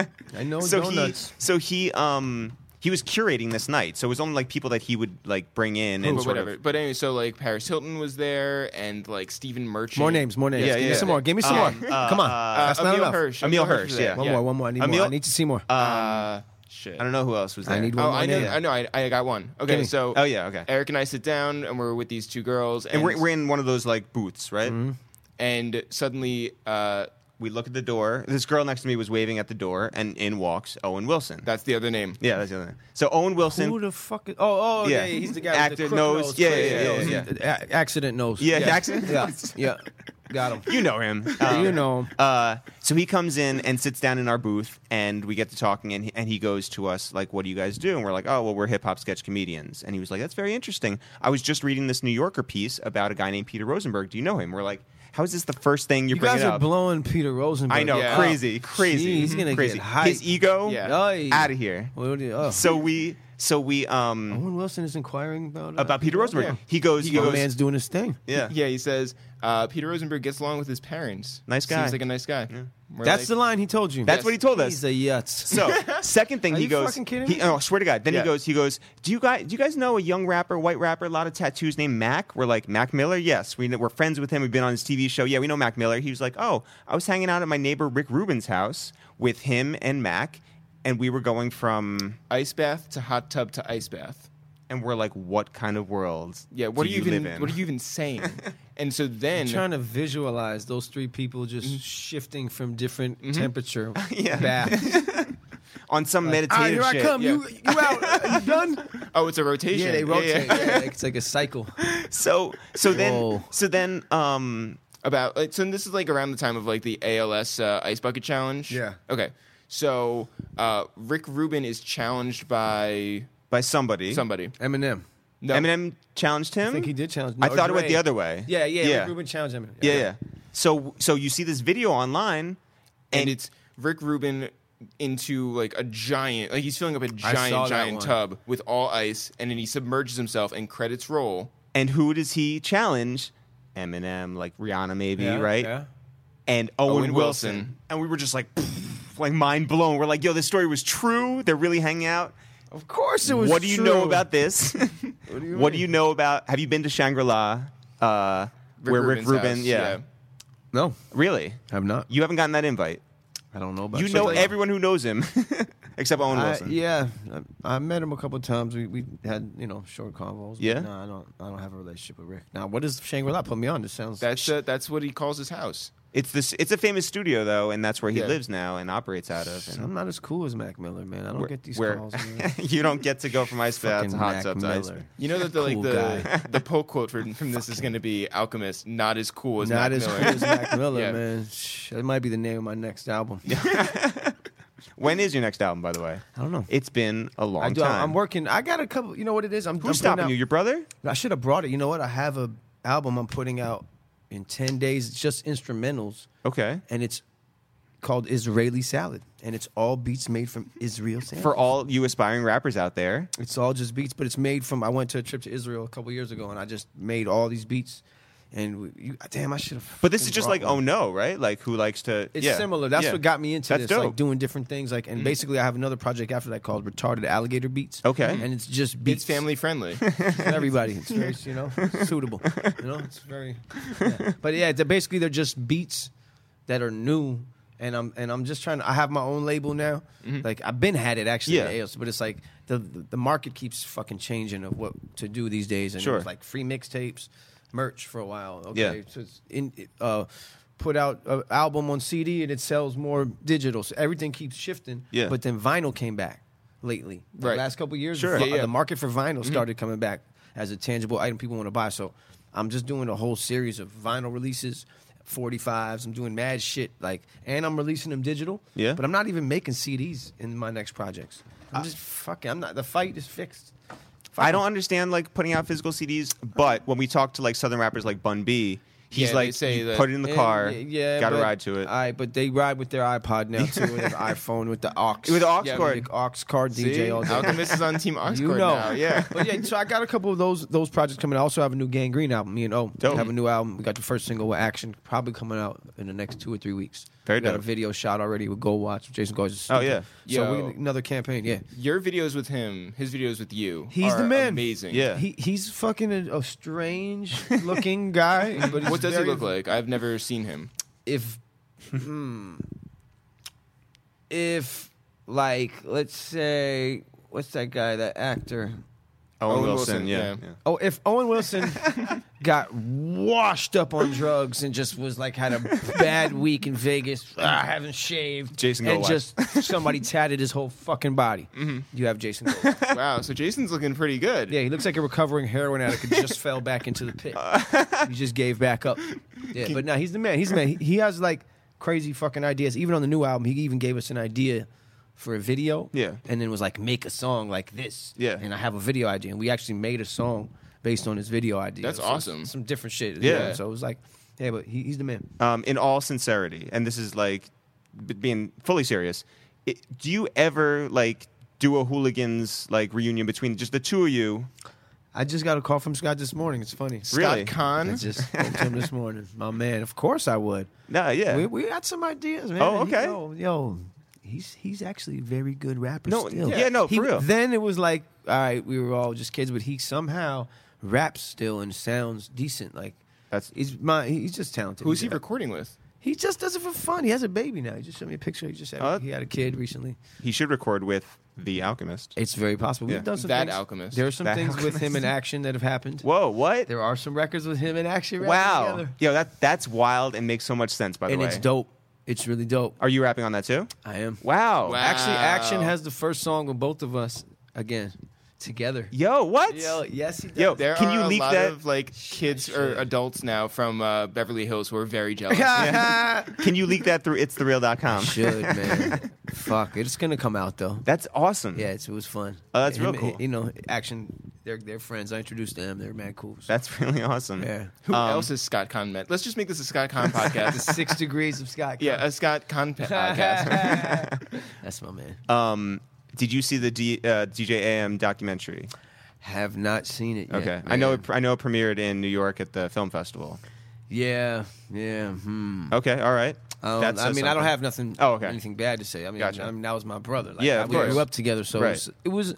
I know so donuts. he so he um he was curating this night. So it was only like people that he would like bring in and but sort whatever. of. But anyway, so like Paris Hilton was there, and like Stephen Merchant. More names, more names. Yeah, Give yeah. me some more. Give me some Um, more. uh, Come on. uh, That's Uh, not Emil enough. Hirsch. Emil Emil Hirsch, was yeah. there. One more, one more. I need Emil- more. I need to see more. Uh, shit. I don't know who else was there. I need Oh, one more I know. name. I know. I, I got one. Give Okay, me. so Oh yeah, okay. Eric and I sit down, and we're with these two girls, and And we're, we're in one of those like booths, right? Mm-hmm. and suddenly uh, We look at the door. This girl next to me was waving at the door, and in walks Owen Wilson. that's the other name. yeah, that's the other thing. So Owen Wilson. Who the fuck is... Oh, oh, Yeah. yeah. yeah, he's the guy Actor with the crook nose. nose. Yeah, crazy yeah, yeah, nose. yeah, He- a- accident nose. yeah, Yeah. Jackson. Yeah, yeah. Got him. You know him. you Um, know him. Uh, so he comes in and sits down in our booth, and we get to talking, and he, and he goes to us like, "What do you guys do?" And we're like, "Oh, well, we're hip hop sketch comedians." And he was like, "That's very interesting. I was just reading this New Yorker piece about a guy named Peter Rosenberg. Do you know him?" We're like, "How is this the first thing you're You bringing guys are up?" blowing Peter Rosenberg. I know, Yeah. crazy, crazy. Gee, he's gonna crazy. get hyped. His ego, Yeah. Oy. out of here. What do you- oh. So we, so we, um, Owen Wilson is inquiring about uh, about Peter Rosenberg. Yeah. He goes, he My goes, man's doing his thing. yeah. Yeah, he says uh, Peter Rosenberg gets along with his parents. Nice guy. Seems like a nice guy. We're That's like- the line he told you. That's Yes. what he told us. He's a yutz. So, second thing Are he you goes, fucking kidding he, me? oh, I swear to God. Then Yeah. he goes, he goes, do you guys, do you guys know a young rapper, white rapper, a lot of tattoos named Mac? We're like, Mac Miller? Yes, we, we're friends with him. We've been on his T V show. Yeah, we know Mac Miller. He was like, oh, I was hanging out at my neighbor Rick Rubin's house with him and Mac, and we were going from, ice bath to hot tub to ice bath. and we're like, what kind of world? Yeah, what do are you even? live in? What are you even saying? And so then, I'm trying to visualize those three people just Mm-hmm. shifting from different temperature Yeah. baths. on some All right, meditative here I shit. come. Yeah. You, you out? Are you done? oh, it's a rotation. Yeah, they rotate. yeah. Yeah, it's like a cycle. So, so then, Whoa. so then, um, About like, so this is like around the time of like the A L S uh, ice bucket challenge. Yeah. Okay. So uh, Rick Rubin is challenged by by somebody, somebody. Eminem. No. Eminem challenged him. I think he did challenge. I no, thought it went Dre. the other way. Yeah, yeah. yeah. Rick Rubin challenged Eminem. Yeah, yeah. So, so you see this video online, and and, it's Rick Rubin into like a giant, like he's filling up a I saw giant, that giant one. tub with all ice, and then he submerges himself, and credits roll. and who does he challenge? Eminem, like Rihanna, maybe, Yeah, right? Yeah. And Owen, Owen Wilson. Wilson. and we were just like, like mind blown. We're like, yo, this story was true. They're really hanging out. Of course it was. What do you true. know about this? What do you what do mean? you know about? Have you been to Shangri La? Uh, Rick where Rick Rubin's Rubin? house, Yeah. No, really. I've not. You haven't gotten that invite. I don't know about You it. know like- everyone who knows him, except Owen I, Wilson. yeah, I, I met him a couple of times. We we had you know short convos. but Yeah? No, I don't. I don't have a relationship with Rick. Now, what does Shangri La put me on? This sounds. That's uh, that's what he calls his house. It's this. It's a famous studio though, and that's where he Yeah. lives now and operates out of. And I'm not as cool as Mac Miller, man. I don't where- get these where- calls. Man. you don't get to go from ice bath to Fucking hot Mac tub to ice. Miller. You know that the like Cool the guy. the poll quote for, from this is going to be Alchemist, not as cool as Not Mac as Miller. cool as Mac Miller, Yeah. man. Shh, That might be the name of my next album. When is your next album, by the way? I don't know. It's been a long I do, time. I'm working. I got a couple. You know what it is? I'm. I'm Who's putting stopping out- you? Your brother? I should have brought it. You know what? I have a album I'm putting out in ten days. It's just instrumentals, Okay. and it's called Israeli Salad, and it's all beats made from Israel salad. For all you aspiring rappers out there, It's all just beats, but it's made from. I went to a trip to Israel a couple years ago, and I just made all these beats, And we, you, damn, I should have. But this is just like Oh No, right? Like who likes to? It's yeah. similar. That's yeah. what got me into That's this, dope. like doing different things. Like, and Mm-hmm. basically, I have another project after that called Retarded Alligator Beats. Okay. and it's just beats It's family friendly. for everybody. It's very, you know, suitable. You know, it's very. Yeah. But yeah, they're basically they're just beats that are new, and I'm and I'm just trying to. I have my own label now. Like I've been had it actually, Yeah. in A O S, but it's like the the market keeps fucking changing of what to do these days, and Sure. it was like free mixtapes, merch for a while. Okay, Yeah. so it's in. Uh, Put out an album on C D and it sells more digital. So everything keeps shifting. Yeah. But then vinyl came back lately. The Right. last couple of years, Sure. the, Yeah, yeah. the market for vinyl started coming back as a tangible item people want to buy. So I'm just doing a whole series of vinyl releases, forty-fives. I'm doing mad shit like, and I'm releasing them digital. Yeah. But I'm not even making C Ds in my next projects. I'm just fucking. I'm not. The fight is fixed. Fuck I 'em. don't understand like putting out physical C Ds, but when we talk to like southern rappers like Bun B, he's Yeah, they like, say you that- put it in the And, car, yeah, got to but- ride to it. All right, but they ride with their iPod now too, with their iPhone, with the aux, With the aux Yeah, cord. with the aux card D J See? all day. Alchemist is on Team Oxcord You know, now. Yeah. But yeah, so I got a couple of those those projects coming. I also have a new Gangrene album. Me and O Dope. have a new album. We got the first single with Action, probably coming out in the next two or three weeks. Very we got dope. a video shot already with Gold Watch with Jason Gorgeous. Oh, yeah. So Yo. we, another campaign. Yeah, Your videos with him, his videos with you, He's are the man. amazing. Yeah. he he's fucking a, a strange looking guy. But he's What does he very- look like? I've never seen him. If hmm, if like let's say what's that guy, that actor? Owen, Owen Wilson, Wilson, yeah. yeah. yeah. Oh, if Owen Wilson got washed up on drugs and just was like had a bad week in Vegas, ah, haven't shaved, Jason and Goldwatch. just somebody tatted his whole fucking body, you have Jason Goldwatch. Wow, so Jason's looking pretty good. Yeah, he looks like a recovering heroin addict who just fell back into the pit. He just gave back up. Yeah, but no, he's the man. He's the man. He, he has like crazy fucking ideas. Even on the new album, he even gave us an idea for a video. Yeah. And then was like, make a song like this. Yeah. And I have a video idea. And we actually made a song based on his video idea. That's So awesome. Some different shit. Yeah. So it was like, yeah, but he, he's the man. Um, in all sincerity, and this is like b- being fully serious, it, do you ever like do a hooligans like reunion between just the two of you? I just got a call from Scott this morning. It's funny. Scott Really? I Kahn. just spoke to him this morning. My man. Of course I would. No, yeah. We, we got some ideas, man. Oh, He- okay. yo, yo, he's he's actually a very good rapper. No, still. yeah, no, for He- real. Then it was like, all right, we were all just kids, but he somehow raps still and sounds decent. Like That's he's my, he's just talented. Who's he He's- recording with? He just does it for fun. He has a baby now. He just showed me a picture. He just had, Oh, he had a kid recently. he should record with The Alchemist. It's very possible. Yeah. We've done some That things. Alchemist. There are some That things with him in Alchemist. action that have happened. Whoa, what? There are some records with him in action. rapping Wow. together. Yo, that that's wild and makes so much sense. By the And way, it's dope. It's really dope. Are you rapping on that too? I am. Wow. Wow. Actually, Action has the first song with both of us again together. Yo, what? Yo, yes, he does. Yo, There Can are you a leak lot that? of like kids or adults now from uh, Beverly Hills who are very jealous. Can you leak that through its the real dot com? Should, man. Fuck, it's gonna come out though. That's awesome. Yeah, it's, it was fun. Oh, that's Him- real cool. You know, Action. They're they're friends. I introduced them. They're mad cool. So, That's really awesome. yeah. Who Um, else is Scott Kahn met? Let's just make this a Scott Kahn The podcast. Six Degrees of Scott. yeah, a Scott Kahn pe- podcast. That's my man. Um, did you see the D, uh, D J A M documentary? Have not seen it yet. Okay, I know. man. It, I know it premiered in New York at the film festival. Yeah, yeah. Hmm. Okay, all right. Um, That says I mean, I don't something. have nothing, Oh, okay. anything bad to say. I mean, Gotcha. I mean, that was my brother. Like, Yeah, I- of we course. grew up together, so Right. it, was, it was.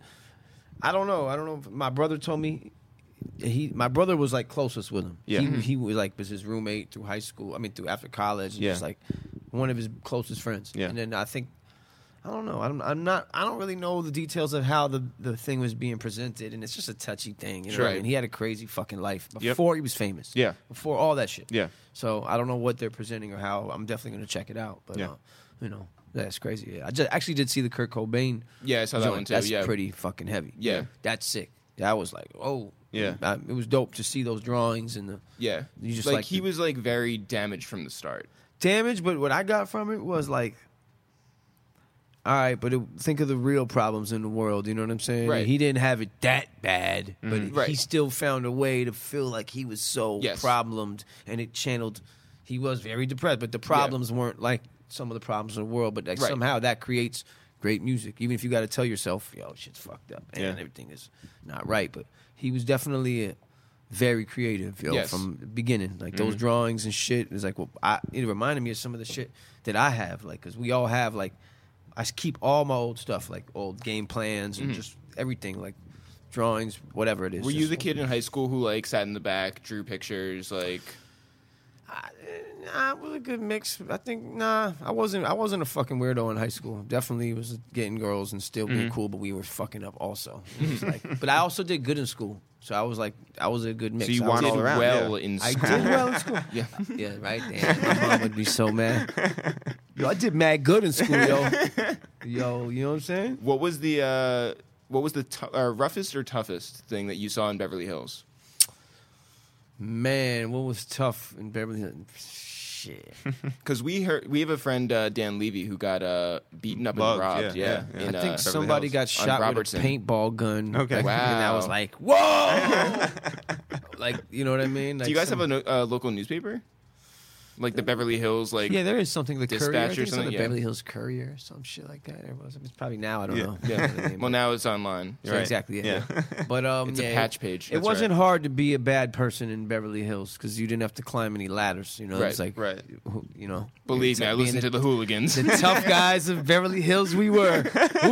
I don't know. I don't know. If my brother told me. He, my brother was like closest with him. Yeah. he, Mhm. he was like was his roommate through high school. I mean, through after college. And Yeah. just like one of his closest friends. Yeah. And then I think. I don't know. I'm, I'm not. I don't really know the details of how the, the thing was being presented, and it's just a touchy thing. You know Sure. what I mean? He had a crazy fucking life Yep. before he was famous. Yeah. Before all that shit. Yeah. So I don't know what they're presenting or how. I'm definitely going to check it out. But Yeah. uh, you know, that's crazy. Yeah. I just actually did see the Kurt Cobain. Yeah, I saw that joint. one too. That's yeah, pretty fucking heavy. Yeah. That's sick. That was like, oh Yeah. I- it was dope to see those drawings and the yeah. You just like, like he the- was like very damaged from the start. damage. But what I got from it was like, all right, but it, think of the real problems in the world. You know what I'm saying? Right. He didn't have it that bad, but he Right. still found a way to feel like he was so Yes. problemed, and it channeled. He was very depressed, but the problems weren't like some of the problems in the world. But like Right. somehow that creates great music, even if you got to tell yourself, "Yo, shit's fucked up and Yeah. everything is not right." But he was definitely a very creative, yo, Yes. from the beginning. Like those drawings and shit. It's like, well, I, it reminded me of some of the shit that I have, like, because we all have, like, I keep all my old stuff, like old game plans and just everything, like drawings, whatever it is. Were you just- the kid in high school who like sat in the back, drew pictures, like? I, nah, it was a good mix. I think nah, I wasn't. I wasn't a fucking weirdo in high school. Definitely was getting girls and still being cool, but we were fucking up also. It was like, but I also did good in school, so I was like, I was a good mix. So you I won was- all Did around, well yeah. in I school. did well in school. Yeah. Yeah, right. Damn, my mom would be so mad. Yo, I did mad good in school, yo. Yo, you know what I'm saying? What was the uh, what was the t- uh, roughest or toughest thing that you saw in Beverly Hills? Man, what was tough in Beverly Hills? Shit. Because we heard we have a friend uh, Dan Levy who got uh, beaten up Mugged, and robbed. yeah, Yeah, yeah, yeah. in, I think uh, somebody Hills. got On shot Robertson. with a paintball gun. Okay. Like, Wow. And I was like, whoa! like, you know what I mean? Like Do you guys some- have a no- uh, local newspaper? Like the Beverly Hills, like Yeah, there is something. The Dispatch Courier. I or think it's on something, the yeah. Beverly Hills Courier or some shit like that. It was. It's probably now. I don't Yeah. know. yeah. Well, now it's online. So Right. exactly. Yeah. Yeah. But um, It's yeah, a patch page. It That's wasn't right. hard to be a bad person in Beverly Hills because you didn't have to climb any ladders. You know, Right, it's like right. who- You know, Believe it's me, like I being listened the, to the hooligans. the tough guys of Beverly Hills. We were,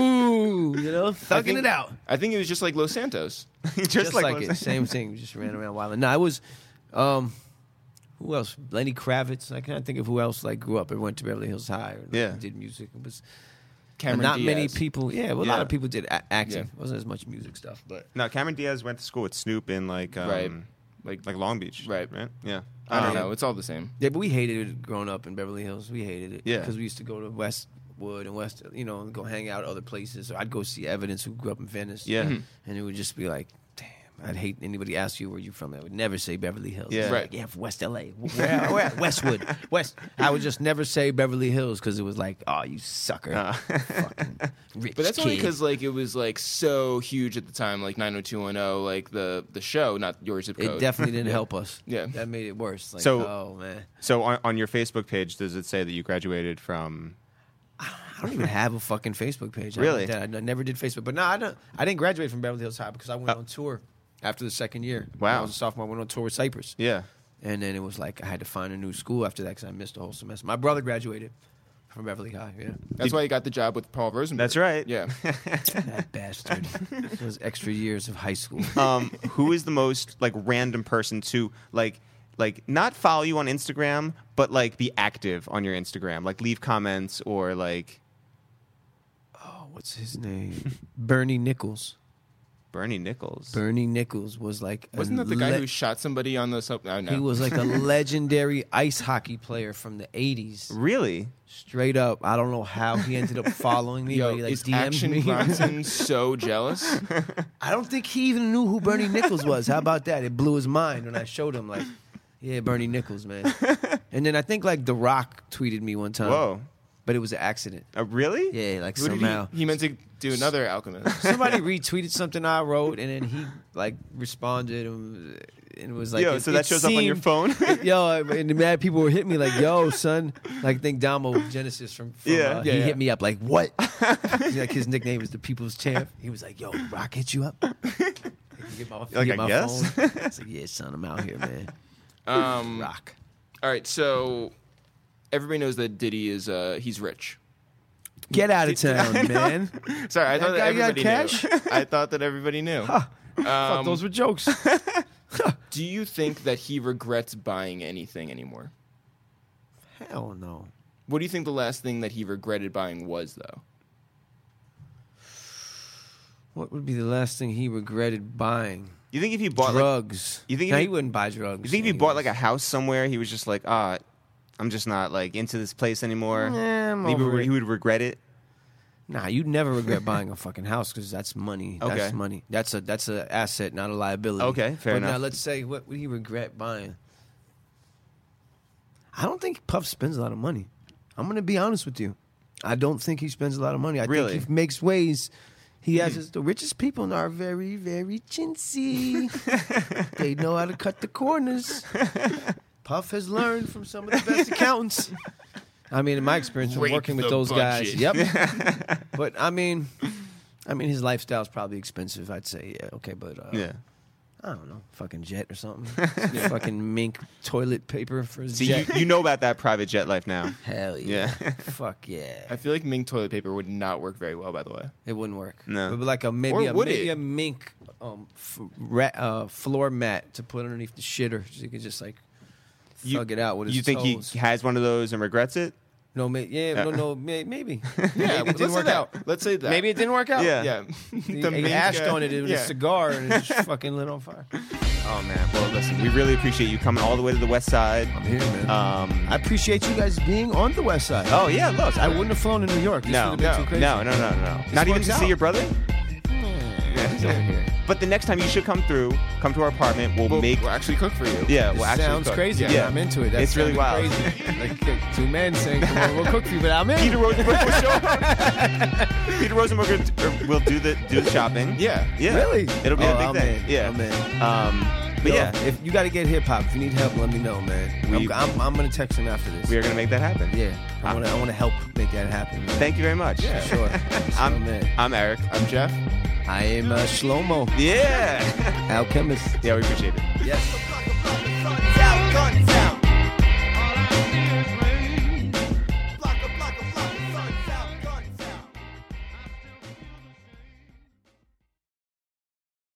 ooh, you know, I thugging think- it out. I think it was just like Los Santos. just, Just, like, like, what it, I'm same saying. thing. We just ran around wilding. No, I was. Um, who else? Lenny Kravitz. I can't think of who else like grew up and went to Beverly Hills High or like, Yeah. did music. It was Cameron not Diaz. many people. Yeah, well, a lot Yeah. of people did a- acting. Yeah. It wasn't as much music stuff, but No, Cameron Diaz went to school with Snoop in like um, Right. Like, like Long Beach. Right. Right. Yeah. I don't Um, know. It's all the same. yeah, but we hated it growing up in Beverly Hills. We hated it. Yeah. because we used to go to Westwood and West, you know, and go hang out other places. Or I'd go see Evidence, who grew up in Venice. Yeah. Mhm. and it would just be like, damn, I'd hate anybody ask you where you from. I would never say Beverly Hills. Yeah. Like, Right. yeah, from West L A. Where, where at? Westwood. West. I would just never say Beverly Hills because it was like, oh, you sucker. Uh, Fucking rich But that's only kid. because like it was like so huge at the time, like nine oh two one oh, like the the show, not your zip code. It definitely didn't help us. Yeah. That made it worse. Like, So- oh, man. so on, on your Facebook page, does it say that you graduated from? I don't even have a fucking Facebook page. I Really? don't- I, never did Facebook. But no, I don't. I didn't graduate from Beverly Hills High because I went on tour after the second year. Wow. When I was a sophomore. I went on tour with Cypress. Yeah. And then it was like I had to find a new school after that because I missed a whole semester. My brother graduated from Beverly High. Yeah, That's why you got the job with Paul Rosenberg. That's right. Yeah. that bastard. Those extra years of high school. um, who is the most like random person to like like not follow you on Instagram, but like be active on your Instagram, like leave comments or like Oh, what's his name? Bernie Nichols. Bernie Nichols? Bernie Nichols was like a Wasn't that the guy le- who shot somebody on the sub? Oh, no. He was like a legendary ice hockey player from the eighties. Really? Straight up, I don't know how he ended up following me. Yo, but he like is D M'd Action me. Bronson so jealous? I don't think he even knew who Bernie Nichols was. How about that? It blew his mind when I showed him. Like, yeah, Bernie Nichols, man. And then I think like The Rock tweeted me one time. Whoa. But it was an accident. Uh, really? Yeah, like Who did somehow. he, he meant to do another Alchemist. Somebody retweeted something I wrote, and then he like responded, and, and it was like, Yo, it- so that it shows up on your seemed- phone? Yo, and the mad people were hitting me like, "Yo, son!" Like, I think Damo Genesis from, from Yeah. uh, Yeah, he yeah. hit me up like, "What?" He's like, his nickname is the People's Champ. He was like, "Yo, Rock hit you up." Like, you get my, you Like, get I my guess? phone. I was like, "Yeah, son, I'm out here, man." Um, Rock. all right, so everybody knows that Diddy is uh, he's rich. Get out of town, man. Sorry, I That thought that guy got everybody cash? knew. I thought that everybody knew. Fuck, Um, those were jokes. Do you think that he regrets buying anything anymore? Hell no. What do you think the last thing that he regretted buying was, though? What would be the last thing he regretted buying? You think if he bought like, Drugs. you think no, if he he- wouldn't buy drugs. you think if he anyways. bought like a house somewhere, he was just like, ah, I'm just not like into this place anymore. Nah, I'm he, over would, it. he would regret it. Nah, you'd never regret buying a fucking house because that's money. That's Okay. money. That's a that's a asset, not a liability. Okay, fair but enough. Now let's say what would he regret buying? I don't think Puff spends a lot of money. I'm gonna be honest with you. I don't think he spends a lot of money. I Really? think he makes ways. He has his, the richest people are very, very chintzy. They know how to cut the corners. Puff has learned from some of the best accountants. I mean, in my experience from Rake working with the those guys. budget. Yep. But I mean, I mean, his lifestyle's probably expensive. I'd say, yeah, okay, but uh, Yeah. I don't know, fucking jet or something. Fucking mink toilet paper for his See, jet. you, you know about that private jet life now. Hell yeah. Yeah. Fuck yeah. I feel like mink toilet paper would not work very well, by the way. It wouldn't work. No. It would be like a maybe Or a would maybe it? a mink um f- rat, uh, floor mat to put underneath the shitter so you could just like You- thug it out with his You think toes. he has one of those and regrets it? No, may, yeah, no, no, may, maybe. Yeah, maybe it let's didn't say work that. out. Let's say that. Maybe it didn't work out. Yeah. Yeah. He, The he mink, ashed uh, on it with yeah. a cigar and it just fucking lit on fire. Oh man. Well, listen, we really appreciate you coming all the way to the West Side. I'm here, man. Um, I appreciate you guys being on the West Side. oh yeah, look, I wouldn't have flown to New York. This No, would have been no, too crazy. no, no, no, no. Not even works to out. see your brother. He's over here. But the next time you should come through, come to our apartment. We'll, We'll, make. we'll actually cook for you. Yeah, This we'll actually sounds cook. crazy. Yeah, but I'm into it. That's It's really wild. Crazy. Like uh, two men saying, "Come on, we'll cook for you," but I'm in. Peter Rosenberg will show up. Peter Rosenberg will- will do the do the shopping. Yeah. Yeah. Really? It'll be Oh, a big I'm thing. in. Yeah. I'm in. Um, but Yo, yeah, if you got to get hip hop, if you need help, let me know, man. We- I'm, I'm, I'm gonna text him after this. we are gonna make that happen. Yeah, I Uh, want to I want to help make that happen. Man. Thank you very much. Yeah. Sure. So, I'm man. I'm Eric. I'm Jeff. I am uh, Shlomo, Yeah. alchemist. Yeah, we appreciate it. Yes. Guns out, guns